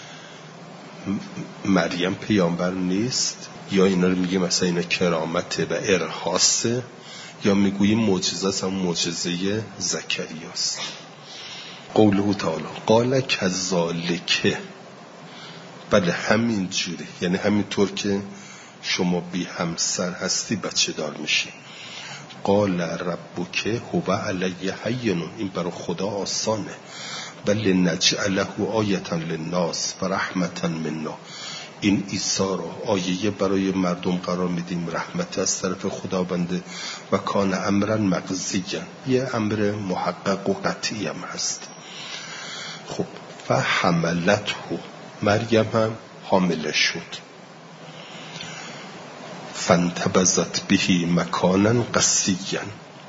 Speaker 1: مریم پیامبر نیست، یا اینا رو میگیم مثلا اینا کرامته و ارهاسه، یا میگوییم معجزه است، هم معجزه زکریاست. قوله تعالی قال کذالک، بله همین جوری، یعنی همینطور که شما بی همسر هستی بچه دار میشی. قال ربک هو علی هین، این برای خدا آسانه. بل نجعله آیة للناس و رحمتا منا، این عیسی رو آیه برای مردم قرار میدیم، رحمت از طرف خداونده. و کان امرا مقضیا، یه امر محقق و قطعی هم هست. خب فحملته، مریم هم حامله شد. فانتبذت به مکانا قصیا،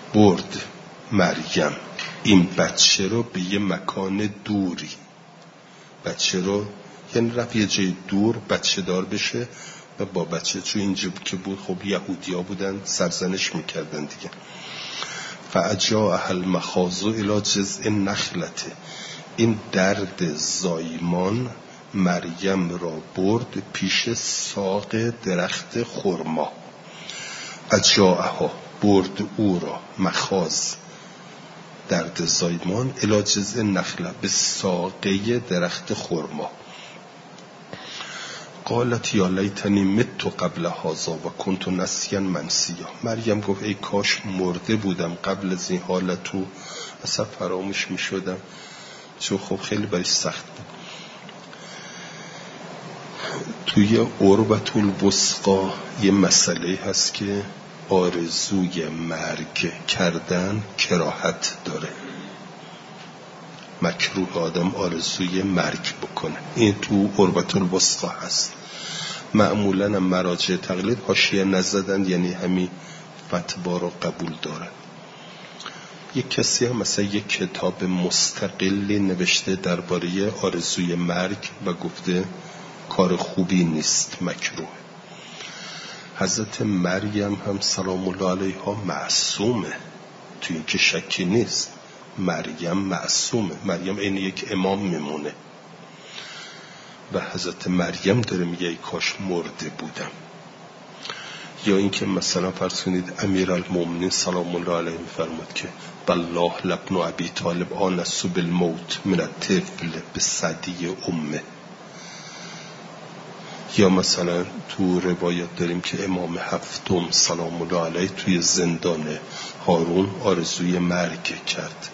Speaker 1: برد مریم این بچه رو به یه مکان دوری، بچه رو یعنی رفت یه جای دور بچه دار بشه و با بچه، چون اینجا که بود خب یهودی ها بودن سرزنش میکردن دیگه. فاجاءها المخاض الی جذع النخلة، این درد زایمان مریم را برد پیش ساق درخت خرما. اجاءها برد او را، مخاض درد زایمان، الی جذع النخلة به ساقه درخت خرما. قالت یا لیتنی مت قبل هذا و کنت نسیا منسیا. مریم گفت ای کاش مرده بودم قبل از این حالت و اصلا فراموش می شدم، چون خب خیلی برای سخت بود. توی عربة الوثقی یه مسئله هست که آرزوی مرگ کردن کراهت داره، مکروه آدم آرزوی مرگ بکنه. این تو عربة الوثقی هست. معمولا مراجع تقلید حاشیه نزدن، یعنی همین فتوا رو قبول دارن. یک کسی هم مثلا یک کتاب مستقلی نوشته درباره آرزوی مرگ و گفته کار خوبی نیست، مکروه. حضرت مریم هم سلام الله علیها معصومه، توی این که شکی نیست. مریم معصومه، مریم این یک امام میمونه و حضرت مریم داره میگه ای کاش مرده بودم. یا اینکه مثلا فرض کنید امیرالمومنین سلام الله علیه میفرماد که بالله لابن ابی طالب آنس بالموت من الطفل بثدی امه. یا مثلا تو روایت داریم که امام هفتم سلام الله علیه توی زندان هارون آرزوی مرگ کرد.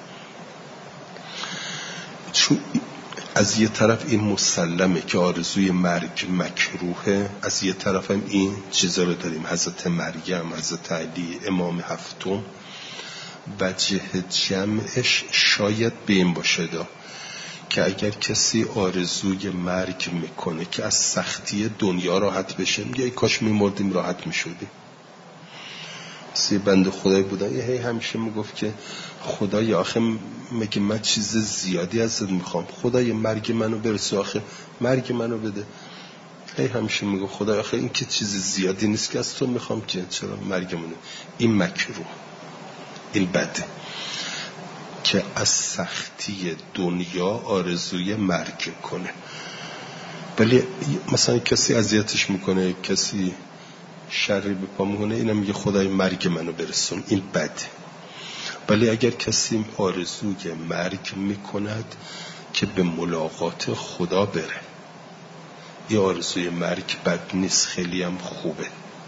Speaker 1: چون از یه طرف این مسلمه که آرزوی مرگ مکروهه، از یه طرف هم این چیزا رو داریم، حضرت مریم، حضرت علی، امام هفتم. وجه جمعش شاید به این باشه که اگر کسی آرزوی مرگ میکنه که از سختی دنیا راحت بشه، میگه ای کاش میمردیم راحت میشدیم. سی بنده خدای بودن یه همیشه میگفت که خدای آخه مگه من چیز زیادی ازت میخوام، خدای مرگ منو برسه، آخه مرگ منو بده. همیشه میگفت خدای آخه این که چیز زیادی نیست که از تو میخوام، که چرا مرگ منو. این مکروه، این بده که از سختی دنیا آرزوی مرگ کنه. ولی مثلا کسی اذیتش میکنه، کسی شری به پا میکنه، اینم میگه خدای مرگ منو برسون، این بده. ولی اگر کسی آرزوی مرگ میکند که به ملاقات خدا بره، این آرزوی مرگ بد نیست، خیلی هم خوبه.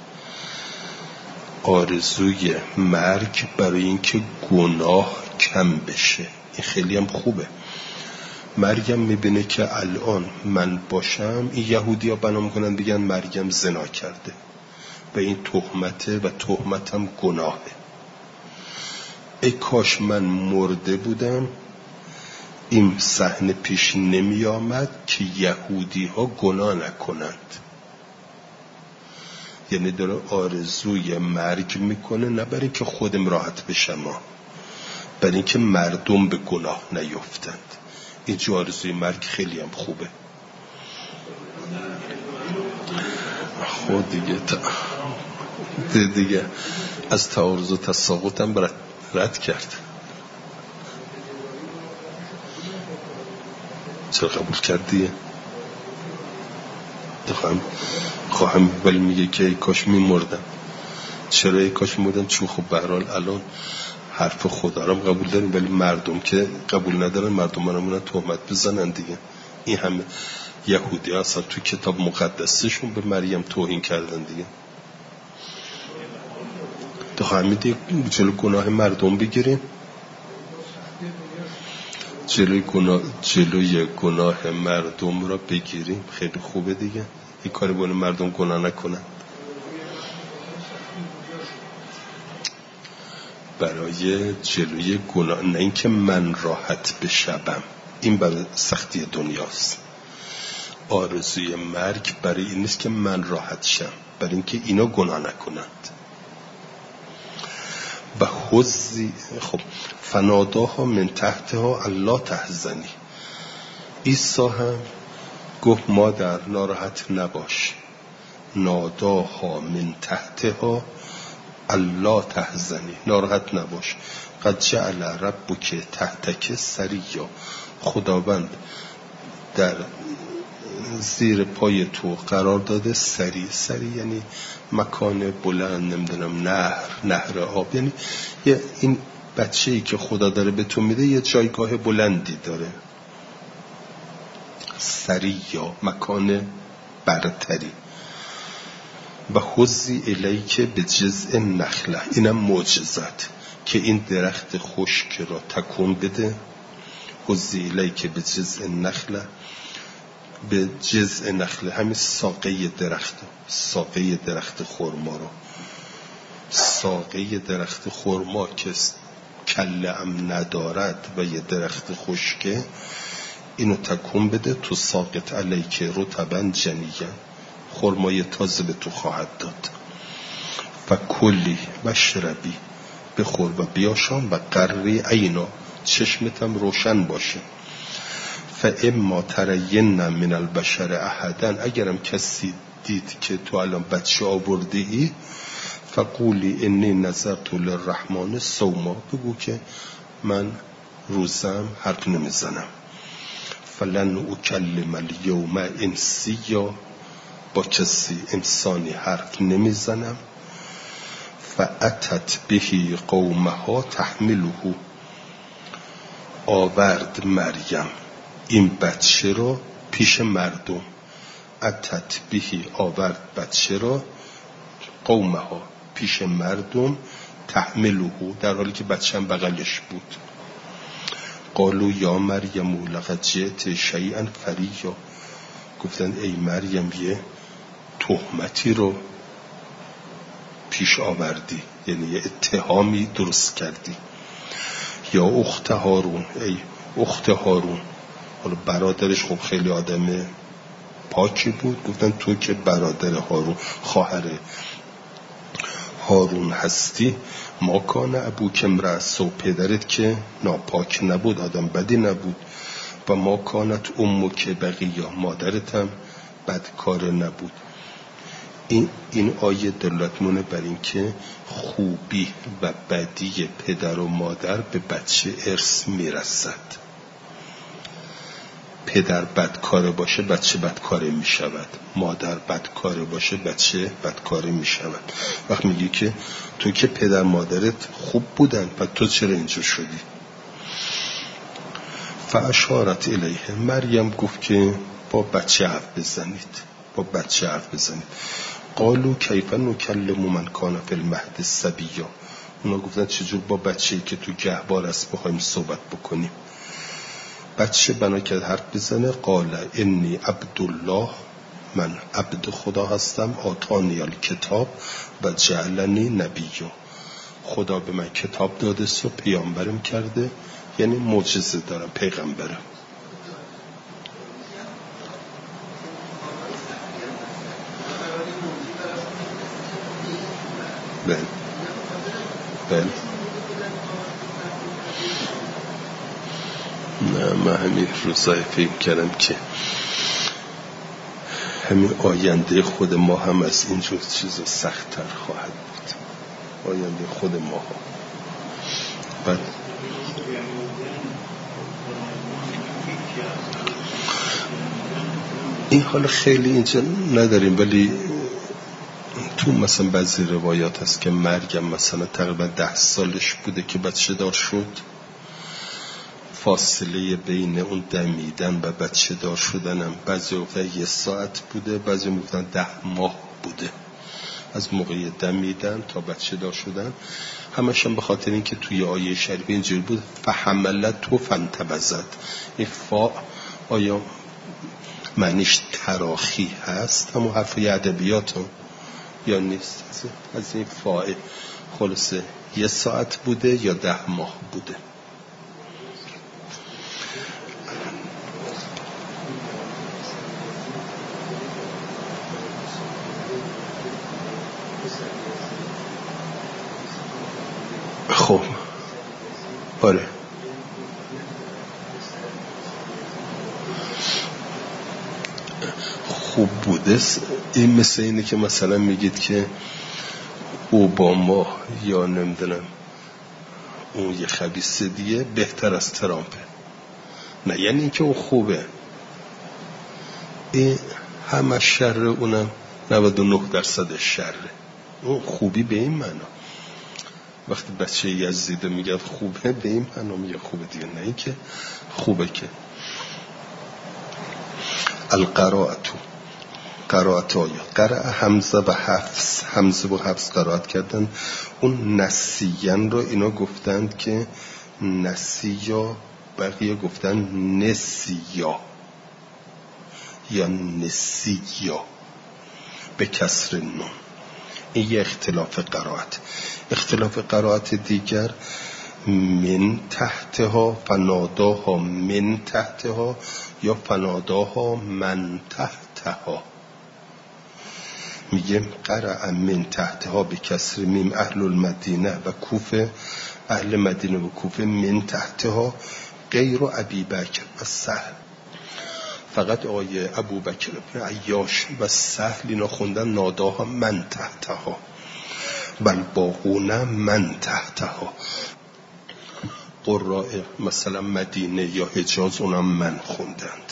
Speaker 1: آرزوی مرگ برای اینکه گناه کم بشه، این خیلی هم خوبه. مریم میبینه که الان من باشم، این یهودی ها بنا میکنن بگن مریم زنا کرده و این تهمته و تهمتم گناهه. ای کاش من مرده بودم این صحنه پیش نمی آمد که یهودی ها گناه نکنند. یعنی داره آرزوی مرگ میکنه، نه برای که خودم راحت بشم، برای اینکه مردم به گناه نیفتند. این آرزوی مرگ خیلی هم خوبه. خود دیگه از تعارض و تساقط هم رد کرد. چرا قبول کردیه؟ خواهم ولی میگه که ای کاش میمردم. چرا ای کاش میمردم؟ چون خب به هر حال الان حرف خدا رو قبول داریم، ولی مردم که قبول ندارن، مردم منمونن تهمت بزنن دیگه. این همه یهودی ها اصلا تو کتاب مقدسشون به مریم توهین کردن دیگه. تو همین دیگه جلو گناه مردم بگیریم، جلوی گناه مردم را بگیریم، خیلی خوبه دیگه. این کاری باید مردم گناه نکنن. برای جلوی گناه، نه اینکه من راحت بشم، این برای سختی دنیاست. آرزوی مرگ برای این نیست که من راحت شم، برای اینکه اینا گناه نکنند. و حزی. خب فناداها من تحتها الا تحزنی. عیسی هم گفت مادر ناراحت نباش. ناداها من تحتها الا تحزنی، ناراحت نباش. قد جعل ربک تحتک سریا، خداوند در زیر پای تو قرار داده سری. سری یعنی مکان بلند، نمیدونم نهر آب، یعنی این بچه‌ای که خدا داره به تو میده یه جایگاه بلندی داره. سری یا مکان برتری. و حزی الیک به جذع نخله، اینم معجزت که این درخت خشک را تکون بده. حزی الیک به جذع نخله، به جذع نخله همین ساقه درخت خرما رو. ساقه درخت خرما که کله هم ندارد و یه درخت خشکه، اینو تکون بده. تو ساقط علیک رطبا جنیه، خرمای تازه به تو خواهد داد. و کلی و شربی، بخور و بیاشام. و قری عینا، چشمتم روشن باشه. فاما ترین من البشر احدا، اگرم کسی دید که تو الان بچه آورده ای، فقولی انی نذرت للرحمن صوما، بگو که من روزم حرف نمیزنم. فلن اکلم الیوم انسیا، با کسی انسانی حرف نمیزنم. فاتت بهی قومها تحمله، آورد مریم این بچه را پیش مردم. اتت بهی، آورد بچه را، قومها پیش مردم، تحمله در حالی که بچه هم بغلش بود. قالوا یا مریم لقد جئت شیئا فریا، گفتن ای مریم یه تهمتی رو پیش آوردی، یعنی یه اتهامی درست کردی. یا اخت هارون، ای اخت هارون. حالا برادرش خب خیلی آدم پاکی بود، گفتن تو که برادر هارون، خواهر هارون هستی، ما کان ابوک امرأ سوء، پدرت که ناپاک نبود، آدم بدی نبود. و ما کانت امک بغیا، مادرت هم بدکار نبود. این آیه دلالتمونه بر این که خوبی و بدی پدر و مادر به بچه ارث میرسد. پدر بدکاره باشه بچه بدکاره می شود، مادر بدکاره باشه بچه بدکاره می شود. وقت میگی که تو که پدر مادرت خوب بودن و تو چرا اینجور شدی؟ فاشارت الیه، مریم گفت که با بچه حرف بزنید. قالوا کیف نکلم من کان فی المهد صبیا، اونا گفتن چجور با بچه‌ای که تو گهوار است بخوایم صحبت بکنیم؟ بچه بنا کرد حرف بزنه. قال انی عبدالله، من عبد خدا هستم. آتانی الکتاب و جعلنی نبیا، خدا به من کتاب داده و پیامبرم کرده، یعنی معجزه دارم، پیغمبرم. بله نه، من همین روزای فکر کردم که همین آینده خود ما هم از اینجور چیزا سخت‌تر خواهد بود. آینده خود ما هم. بله این حال خیلی اینجا نداریم، ولی تو مثلا بعضی روایات هست که مریم مثلا تقریبا 10 سالش بوده که بچه دار شد. فاصله بین اون دمیدن و بچه دار شدنم بعضی گفتن 1 ساعت بوده، بعضی گفتن 10 ماه بوده، از موقع دمیدن تا بچه دار شدن. همش هم به خاطر این که توی آیه شریفه اینجوری بود فحملت و فانتبذت. این فا آیا معنیش تراخی هست، همون حرفی ادبیات هم یا نیست؟ از این فاعل خلاصه 1 ساعت بوده یا 10 ماه بوده. خب آره خوب بوده. این مثل اینه که مثلا میگید که اوباما یا نمیدونم اون یه خبیث دیگه بهتر از ترامپه. نه یعنی اینکه اون خوبه، این همه شر، اونم 99% شره. اون خوبی به این معنا، وقتی بچه یزیده میگه خوبه به این معنا میگه خوبه دیگه، نه اینکه خوبه که. قرائت آیات، قرأ حمزه و حفص قرائت کردن. اون نسیان رو اینا گفتند که نسیا، بقیه گفتن نسیا یا نسیا به کسر نون. این یه اختلاف قرائت. اختلاف قرائت دیگر من تحتها فناداها من تحتها یا فناداها من تحتها. میگه قرأ من تحتها به کسر میم اهل المدینه و کوفه، اهل مدینه و کوفه من تحتها غیر ابی بکر و سهل. فقط آقای ابو بکر ابن عیاش و سهل اینا خوندن ناداها من تحتها، بل باقون من تحتها. قراء مثلا مدینه یا حجاز اونم من خوندند.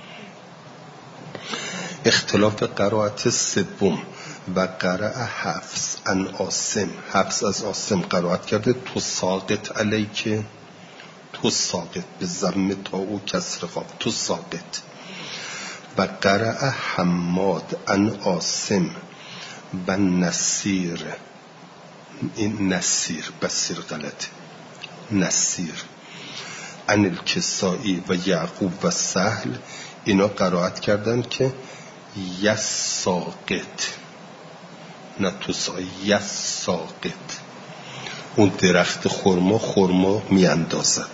Speaker 1: اختلاف قرائت سوم و قرأ حفص عن عاصم، حفص از عاصم قرائت کرده تو ساقط علیک، تو ساقط به ضم تا و کسر قاف، تو ساقط. و قرأ حماد عن عاصم و نصیر، این نصیر بصیر غلطه، نصیر عن الکسائی و یعقوب و سهل، اینا قرائت کردن که یساقط، نه تو یساقط، اون درخت خرما میاندازد.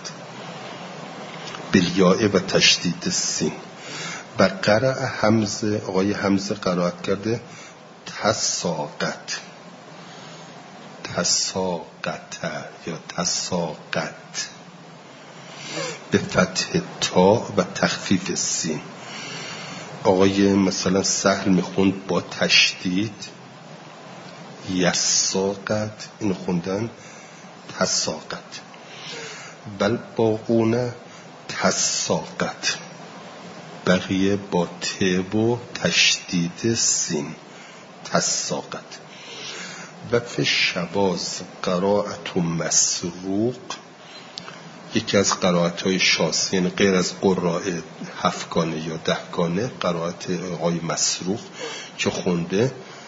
Speaker 1: بالیاء و تشدید سین. و قرأ حمزه، آقای حمزه قرائت کرده تساقط، تساقط یا تساقط به فتح تا و تخفیف سین. آقای مثلا سهل میخوند با تشدید یساقط، این خوندن تساقط. بل باقونه تساقط، بقیه با ت و تشدید سین تساقط. و فی شواذ قرائت مسروق، یکی از قرائت‌های شاذ، یعنی غیر از قراء 7 گانه یا 10 گانه، قرائت آقای مسروق که خونده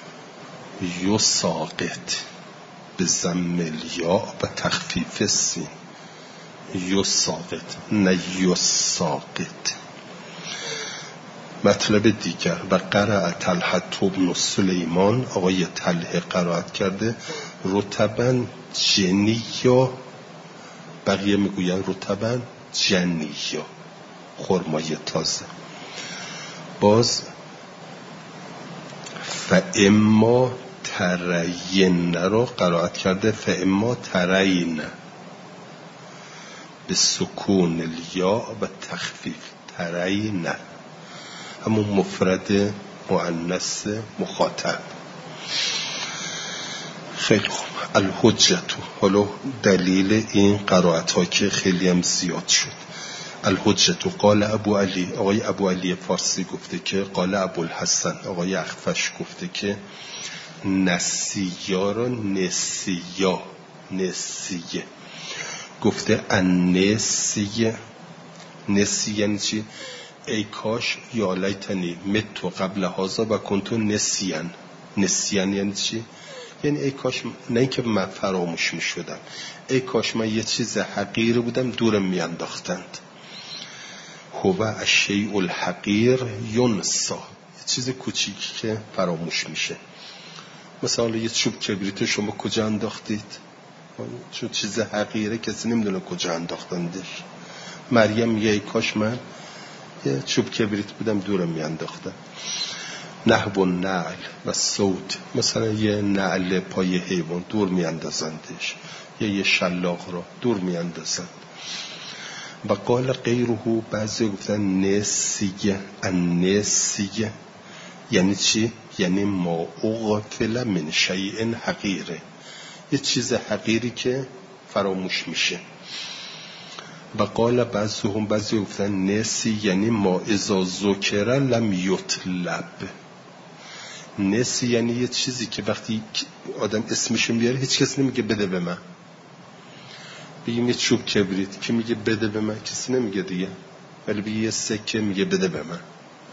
Speaker 1: یساقط به ضم الیا و تخفیف سین، یساقط نه یساقط. مطلب دیگر و قرأ طلحة بن سلیمان، آقای طلحه قرائت کرده رطبا جنیا، بقیه میگوین رطبا جنیا، خرمای تازه. باز فاما ترین رو قرائت کرده فاما ترین به سکون الیا و تخفیف ترین، همون مفرد مؤنث مخاطب. خیلی خوب. الحجتو، حالا دلیل این قرائت ها که خیلی هم زیاد شد. الحجتو قال ابو علی، آقای ابو علی فارسی گفته که قال ابو الحسن، آقای اخفش گفته که نسیا رو نسیه گفته النسیه. نسیه یعنی چی؟ ای کاش یا لیتنی متو قبل هذا و کنتو نسیان. نسیان یعنی چی؟ یعنی ای کاش، نه اینکه من فراموش می شدم، ای کاش من یه چیز حقیر بودم دورم می انداختند. هو الشیء الحقیر ینسا، یه چیز کوچیکی که فراموش میشه. مثلا یه چوب کبریت شما کجا انداختید؟ چون چیز حقیره کسی نمیدونه کجا انداختندش. مریم یه ای کاش من یه چوب کبریت بودم دورم می انداختم. نحو نعل و صوت، مثلا یه نعل پای حیوان دور میاندازندش یا یه شلاق را دور میاندازند. و قال غیره، بعضی گفتن نسیه. النسیه یعنی چی؟ یعنی ما اغفل من شیء حقیره، یه چیز حقیری که فراموش میشه. و قال بعضهم، بعضی گفتن نسی یعنی ما اذا ذکر لم یطلب. نسی یعنی یه چیزی که وقتی آدم اسمش میاره هیچ کس نمیگه بده به من. بگیم یه چوب کبریت که میگه بده به من، کسی نمیگه دیگه، ولی بگیم یه سکه میگه بده به من.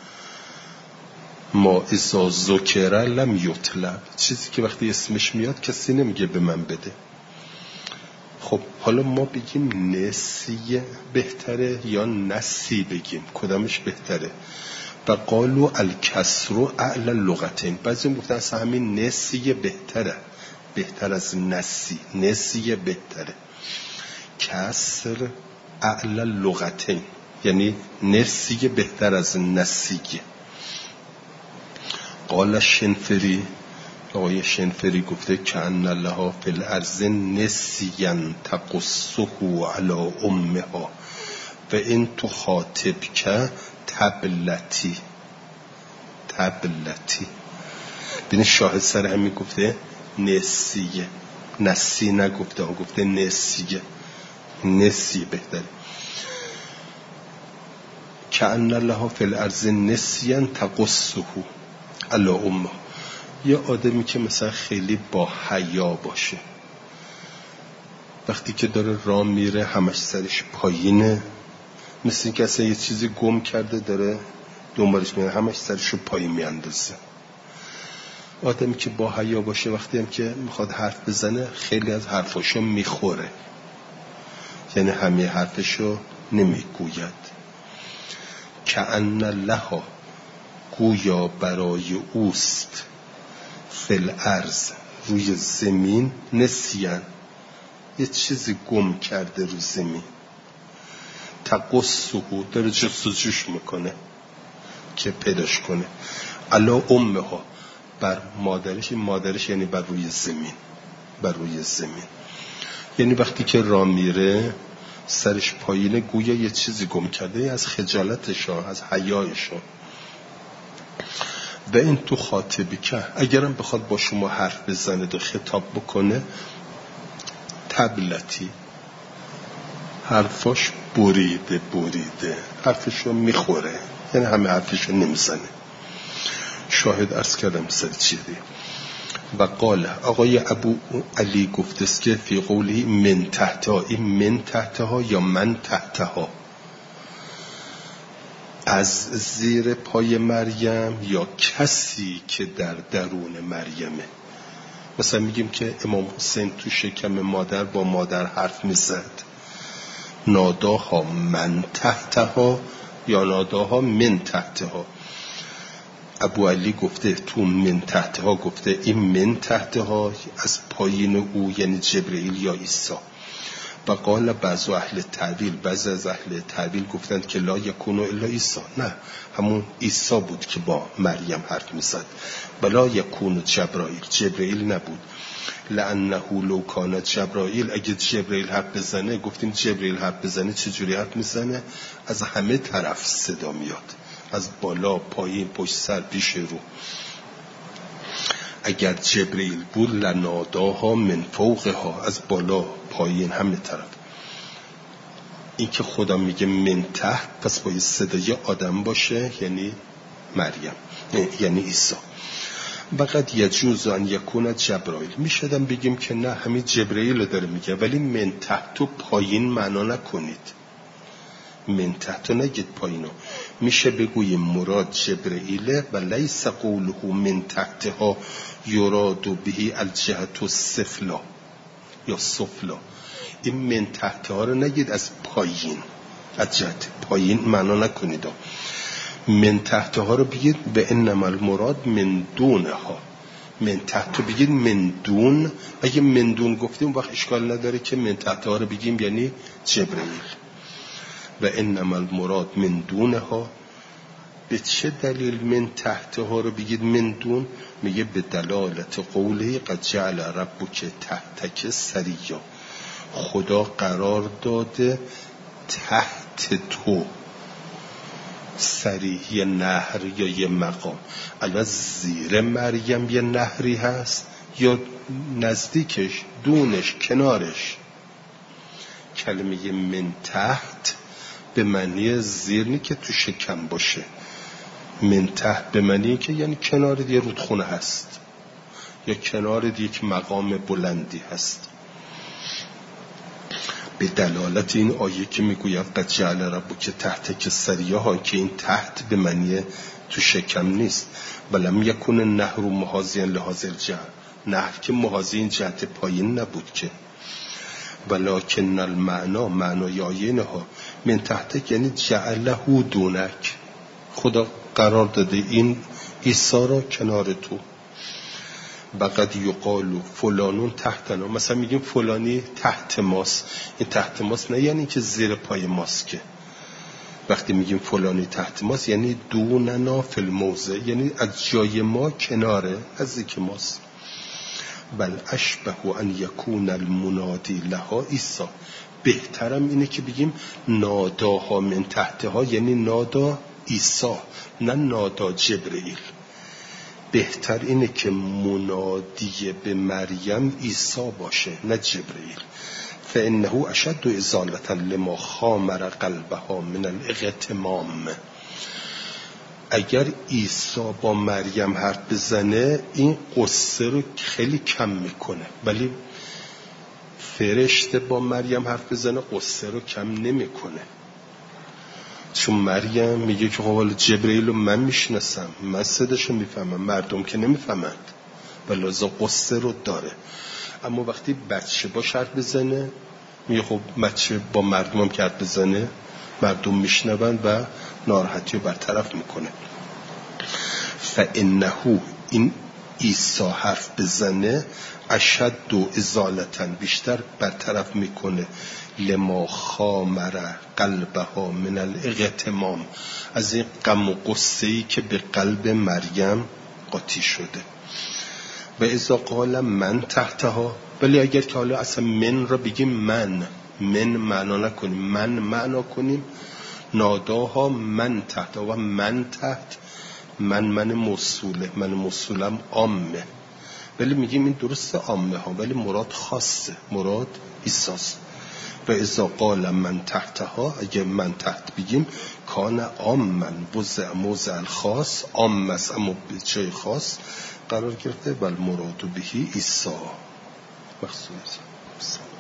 Speaker 1: ما اذا ذکر لم یطلب، چیزی که وقتی اسمش میاد کسی نمیگه به من بده. خب حالا ما بگیم نسی بهتره یا نسی بگیم، کدامش بهتره؟ و قالوا الکسر اعلی اللغتین، بعضی میگفتن اصلا همین نسی بهتره، بهتر از نسی. نسی بهتره، کسر اعلی اللغتین یعنی نسی بهتر از نسی. قال شنفری، آقای شنفری گفته که ان لها فی الارض نسیا تقصه علی امها و این تخاطب که تبلتی. تبلتی ببین شاهد سر همین گفته نسیه، نسی نگفته ها، گفته نسیه. نسی بهتره. که ان لها فی الارض نسیا تقصه علی امها، یه آدمی که مثلا خیلی با حیا باشه، وقتی که داره راه میره همش سرش پایینه، مثل اینکه اصلا یه چیزی گم کرده داره دنبالش میره، همش سرشو پایین میاندازه. آدمی که با حیا باشه وقتی هم که میخواد حرف بزنه خیلی از حرفاشو میخوره، یعنی همه حرفشو نمیگوید. کأن لها، گویا برای اوست، فی الارض روی زمین، نسیان یه چیزی گم کرده رو زمین، تقصه داره جستجوش میکنه که پیداش کنه، علی امها بر مادرش. این مادرش یعنی بر روی زمین، بر روی زمین یعنی وقتی که راه میره سرش پایینه، گویا یه چیزی گم کرده از خجالتش، از حیایش. و این تو خاطبی که اگرم بخواد با شما حرف بزنه و خطاب بکنه، تبلتی حرفاش بریده حرفشو میخوره، یعنی همه حرفشو نمیزنه. شاهد عرض کردم سر چیه دی. و قال آقای ابو علی گفته است که فی قولی من تحتها، این من تحتها یا من تحتها، از زیر پای مریم یا کسی که در درون مریمه. مثلا میگیم که امام حسین تو شکم مادر با مادر حرف میزد، ناداها من تحتها یا ناداها من تحتها. ابو علی گفته تو من تحتها، گفته این من تحتها از پایین او یعنی جبرئیل یا عیسی. و قال بعض اهل تعبیل، بعض از اهل تعبیل گفتند که لا یکون الا عیسی، نه همون عیسی بود که با مریم حرف میزد. بلا یکون جبرئیل نبود، لانه لو کان جبرئیل، اگه جبرئیل حرف بزنه، گفتیم جبرئیل حرف بزنه چجوری حرف میزنه؟ از همه طرف صدا میاد، از بالا، پایین، پشت سر، پیش رو. اگر جبرئیل بود لناداها من فوقها، از بالا، پایین، همه طرف. این که خدا میگه من تحت، پس باید صدای آدم باشه، یعنی مریم، یعنی عیسی. وقت یجوز ان یکون جبرائیل، میشدم بگیم که نه همین جبرئیل داره میگه، ولی من تحت و پایین معنا نکنید، من تحت نگید پایینو. میشه بگویم مراد جبرئیله و لیس قوله من تحتها یراد به الجهت السفلا یا سفلا. این من تحتها رو نگید از پایین، از جهت پایین معنا نکنید. من تحتها رو بگید به انما المراد من دونها. من تحت رو بگید من دون. اگه من دون گفتیم وقت اشکال نداره که من تحتها رو بگیم یعنی جبرئیل. و انما المراد من دونها به چه دلیل من تحتها رو بگید من دون؟ میگه به دلالت قوله قد جعل ربک تحتک سریا، خدا قرار داده تحت تو سری، یه نهر یا یه مقام. البته زیر مریم یه نهری هست یا نزدیکش، دونش، کنارش. کلمه من تحت به معنی زیر نی که تو شکم باشه، من تحت به معنی که یعنی کنار یه رودخونه هست یا کنار یک مقام بلندی هست. به دلالت این آیه که میگوید قد جعل ربک تحتک سریا، که این تحت به معنی تو شکم نیست. ولم یکن النهر محاذیا لهذا الجهت، نهر که محاذی این جهت پایین نبود که. ولکن المعنا، معنای آیه نها من تحتک یعنی جعله دونک، خدا قرار داده این عیسی را کنار تو. بقد یقال فلانون تحتنا، مثلا میگیم فلانی تحت ماست. این تحت ماست نه یعنی که زیر پای ماست، که وقتی میگیم فلانی تحت ماست یعنی دوننا فی الموضع، یعنی از جای ما کناره، نزدیک ماست. بل اشبه ان یکون المنادی لها عیسی، بهترم اینه که بگیم ناداها من تحتها، یعنی نادا عیسی نه نادا جبرئیل. بهتر اینه که منادی به مریم عیسی باشه نه جبرئیل. فانه اشد ازالة لما خامر قلبها من الاغتمام. اگر عیسی با مریم حرف بزنه این قصه رو خیلی کم میکنه، ولی فرشته با مریم حرف بزنه قصه رو کم نمیکنه. چون مریم میگه که قوال جبرئیل رو من میشناسم، من صداشو میفهمم، مردم که نمیفهمند، ولی لازم قصه رو داره. اما وقتی بچه با حرف بزنه میگه خب بچه با مردم هم که حرف بزنه مردم میشنوند و ناراحتی رو برطرف میکنه. فانه، این عیسی حرف بزنه اشد و ازالتن، بیشتر برطرف میکنه لما خامر قلبها من الاغتمام، از این غم و غصه‌ای که به قلب مریم قاطی شده. و اذا قال من تحتها، ولی اگر که حالا اصلا من را بگیم من معنا نکنیم، من معنا کنیم، ناداها من تحت و من تحت، من موصوله، من موصولم عامه، ولی میگیم این درسته عامه ها، ولی مراد خاصه، مراد عیساست. و اذا قال من تحتها، اگه من تحت بگیم کان عامن وضع موضع الخاص، عام است اما به جای خاص قرار گرفته. بل مراد بهی عیسی مخصوص.